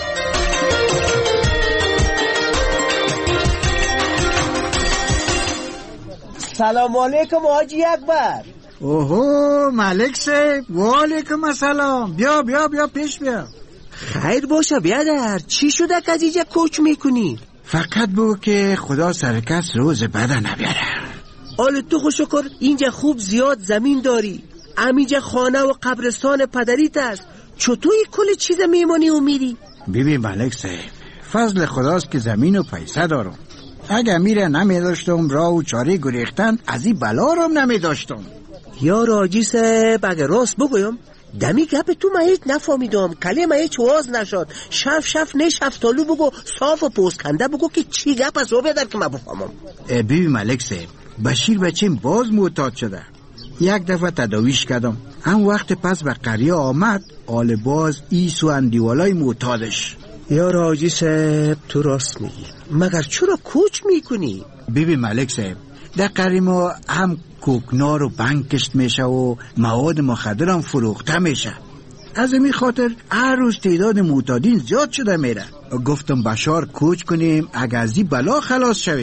سلام علیکم حاجی اکبر. اوهو ملک صاحب، و علیکم السلام. بیا بیا بیا پیش بیا. خیر باشه بیادر، چی شده که از اینجا کوچ میکنی؟ فقط بگو که خدا سرکس روز بده نبیاره. حال تو خو شکر اینجا خوب زیاد زمین داری، همینجا خانه و قبرستان پدریت است، چطور کل چیز میمانی و میری؟ ببین ملک صاحب، فضل خداست که زمین و پیسه دارم. اگه میره نمی داشتم راه و چاره گریختن از این بلا رو نمی داشتم. یا راجی صاحب اگه راست بگویم دمی گپ تو من هیچ نفهمیدم، کلمه هیچ واز نشد. شف شف نه شفتالو بگو، صاف و پوسکنده بگو که چی گپ از رو بیادر که من بفهمم. ببین ملک صاحب، بشیر بچیم باز معتاد شده. یک دفعه تداویش کردم، هم وقت پس به قریه آمد، آل باز ایس و اندیوالای معتادش. یا راجی صاحب تو راست میگی، مگر چرا کوچ میکنی؟ ببین ملک صاحب، در قریه ما هم کوکنار و بنگ کشت میشه و مواد مخدر هم فروخته میشه. از این خاطر هر روز تعداد معتادین زیاد شده میره. گفتم بشار کوچ کنیم اگر از این بلا خلاص شویم.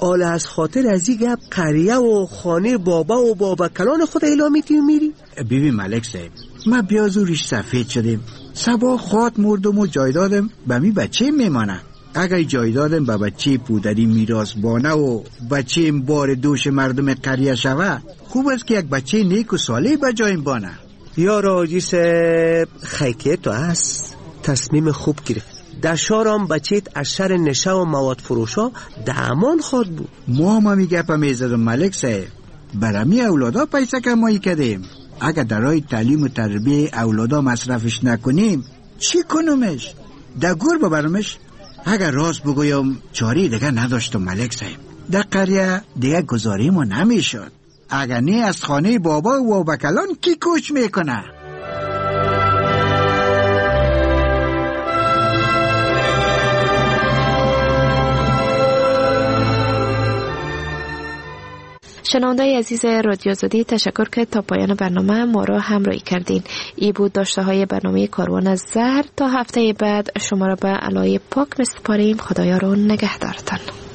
آل از خاطر از این گپ قریه و خانه بابا و بابا کلان خود اعلام میتی و میری؟ ببین ملک صاحب، ما بیازوریش سفید شدیم، سبا خواد مردم و جایدادم به می بچه میمانه. اگر جایدادم به بچه پودری میراث بانه و بچه بار دوش مردم قریه شوه، خوب است که یک بچه نیک و صالح به جایم بانه. یا راجی صاحب خیکه تو است، تصمیم خوب گرفت. در شارم بچهت از شر نشه و مواد فروشا در امان خواد بود. ما هم میگه پا میزدم ملک صاحب، برمی اولادا پیسه کمایی کردیم. اگر درای تعلیم و تربیه اولادا مصرفش نکنیم چی کنمش؟ در گور ببرمش؟ اگر راست بگویم چاری دیگه نداشتم ملک صاحب. در قریه دیگه گذاری ما نمیشد. اگر نه از خانه بابا و بکلان کی کوچ میکنه؟ شنونده‌ی عزیز رادیو آزادی، تشکر که تا پایان برنامه ما را همراهی کردین. ای بود داشته های برنامه کاروان از زهر. تا هفته بعد شما را به علای پاک میسپاریم. خدایا رو نگهدارتان.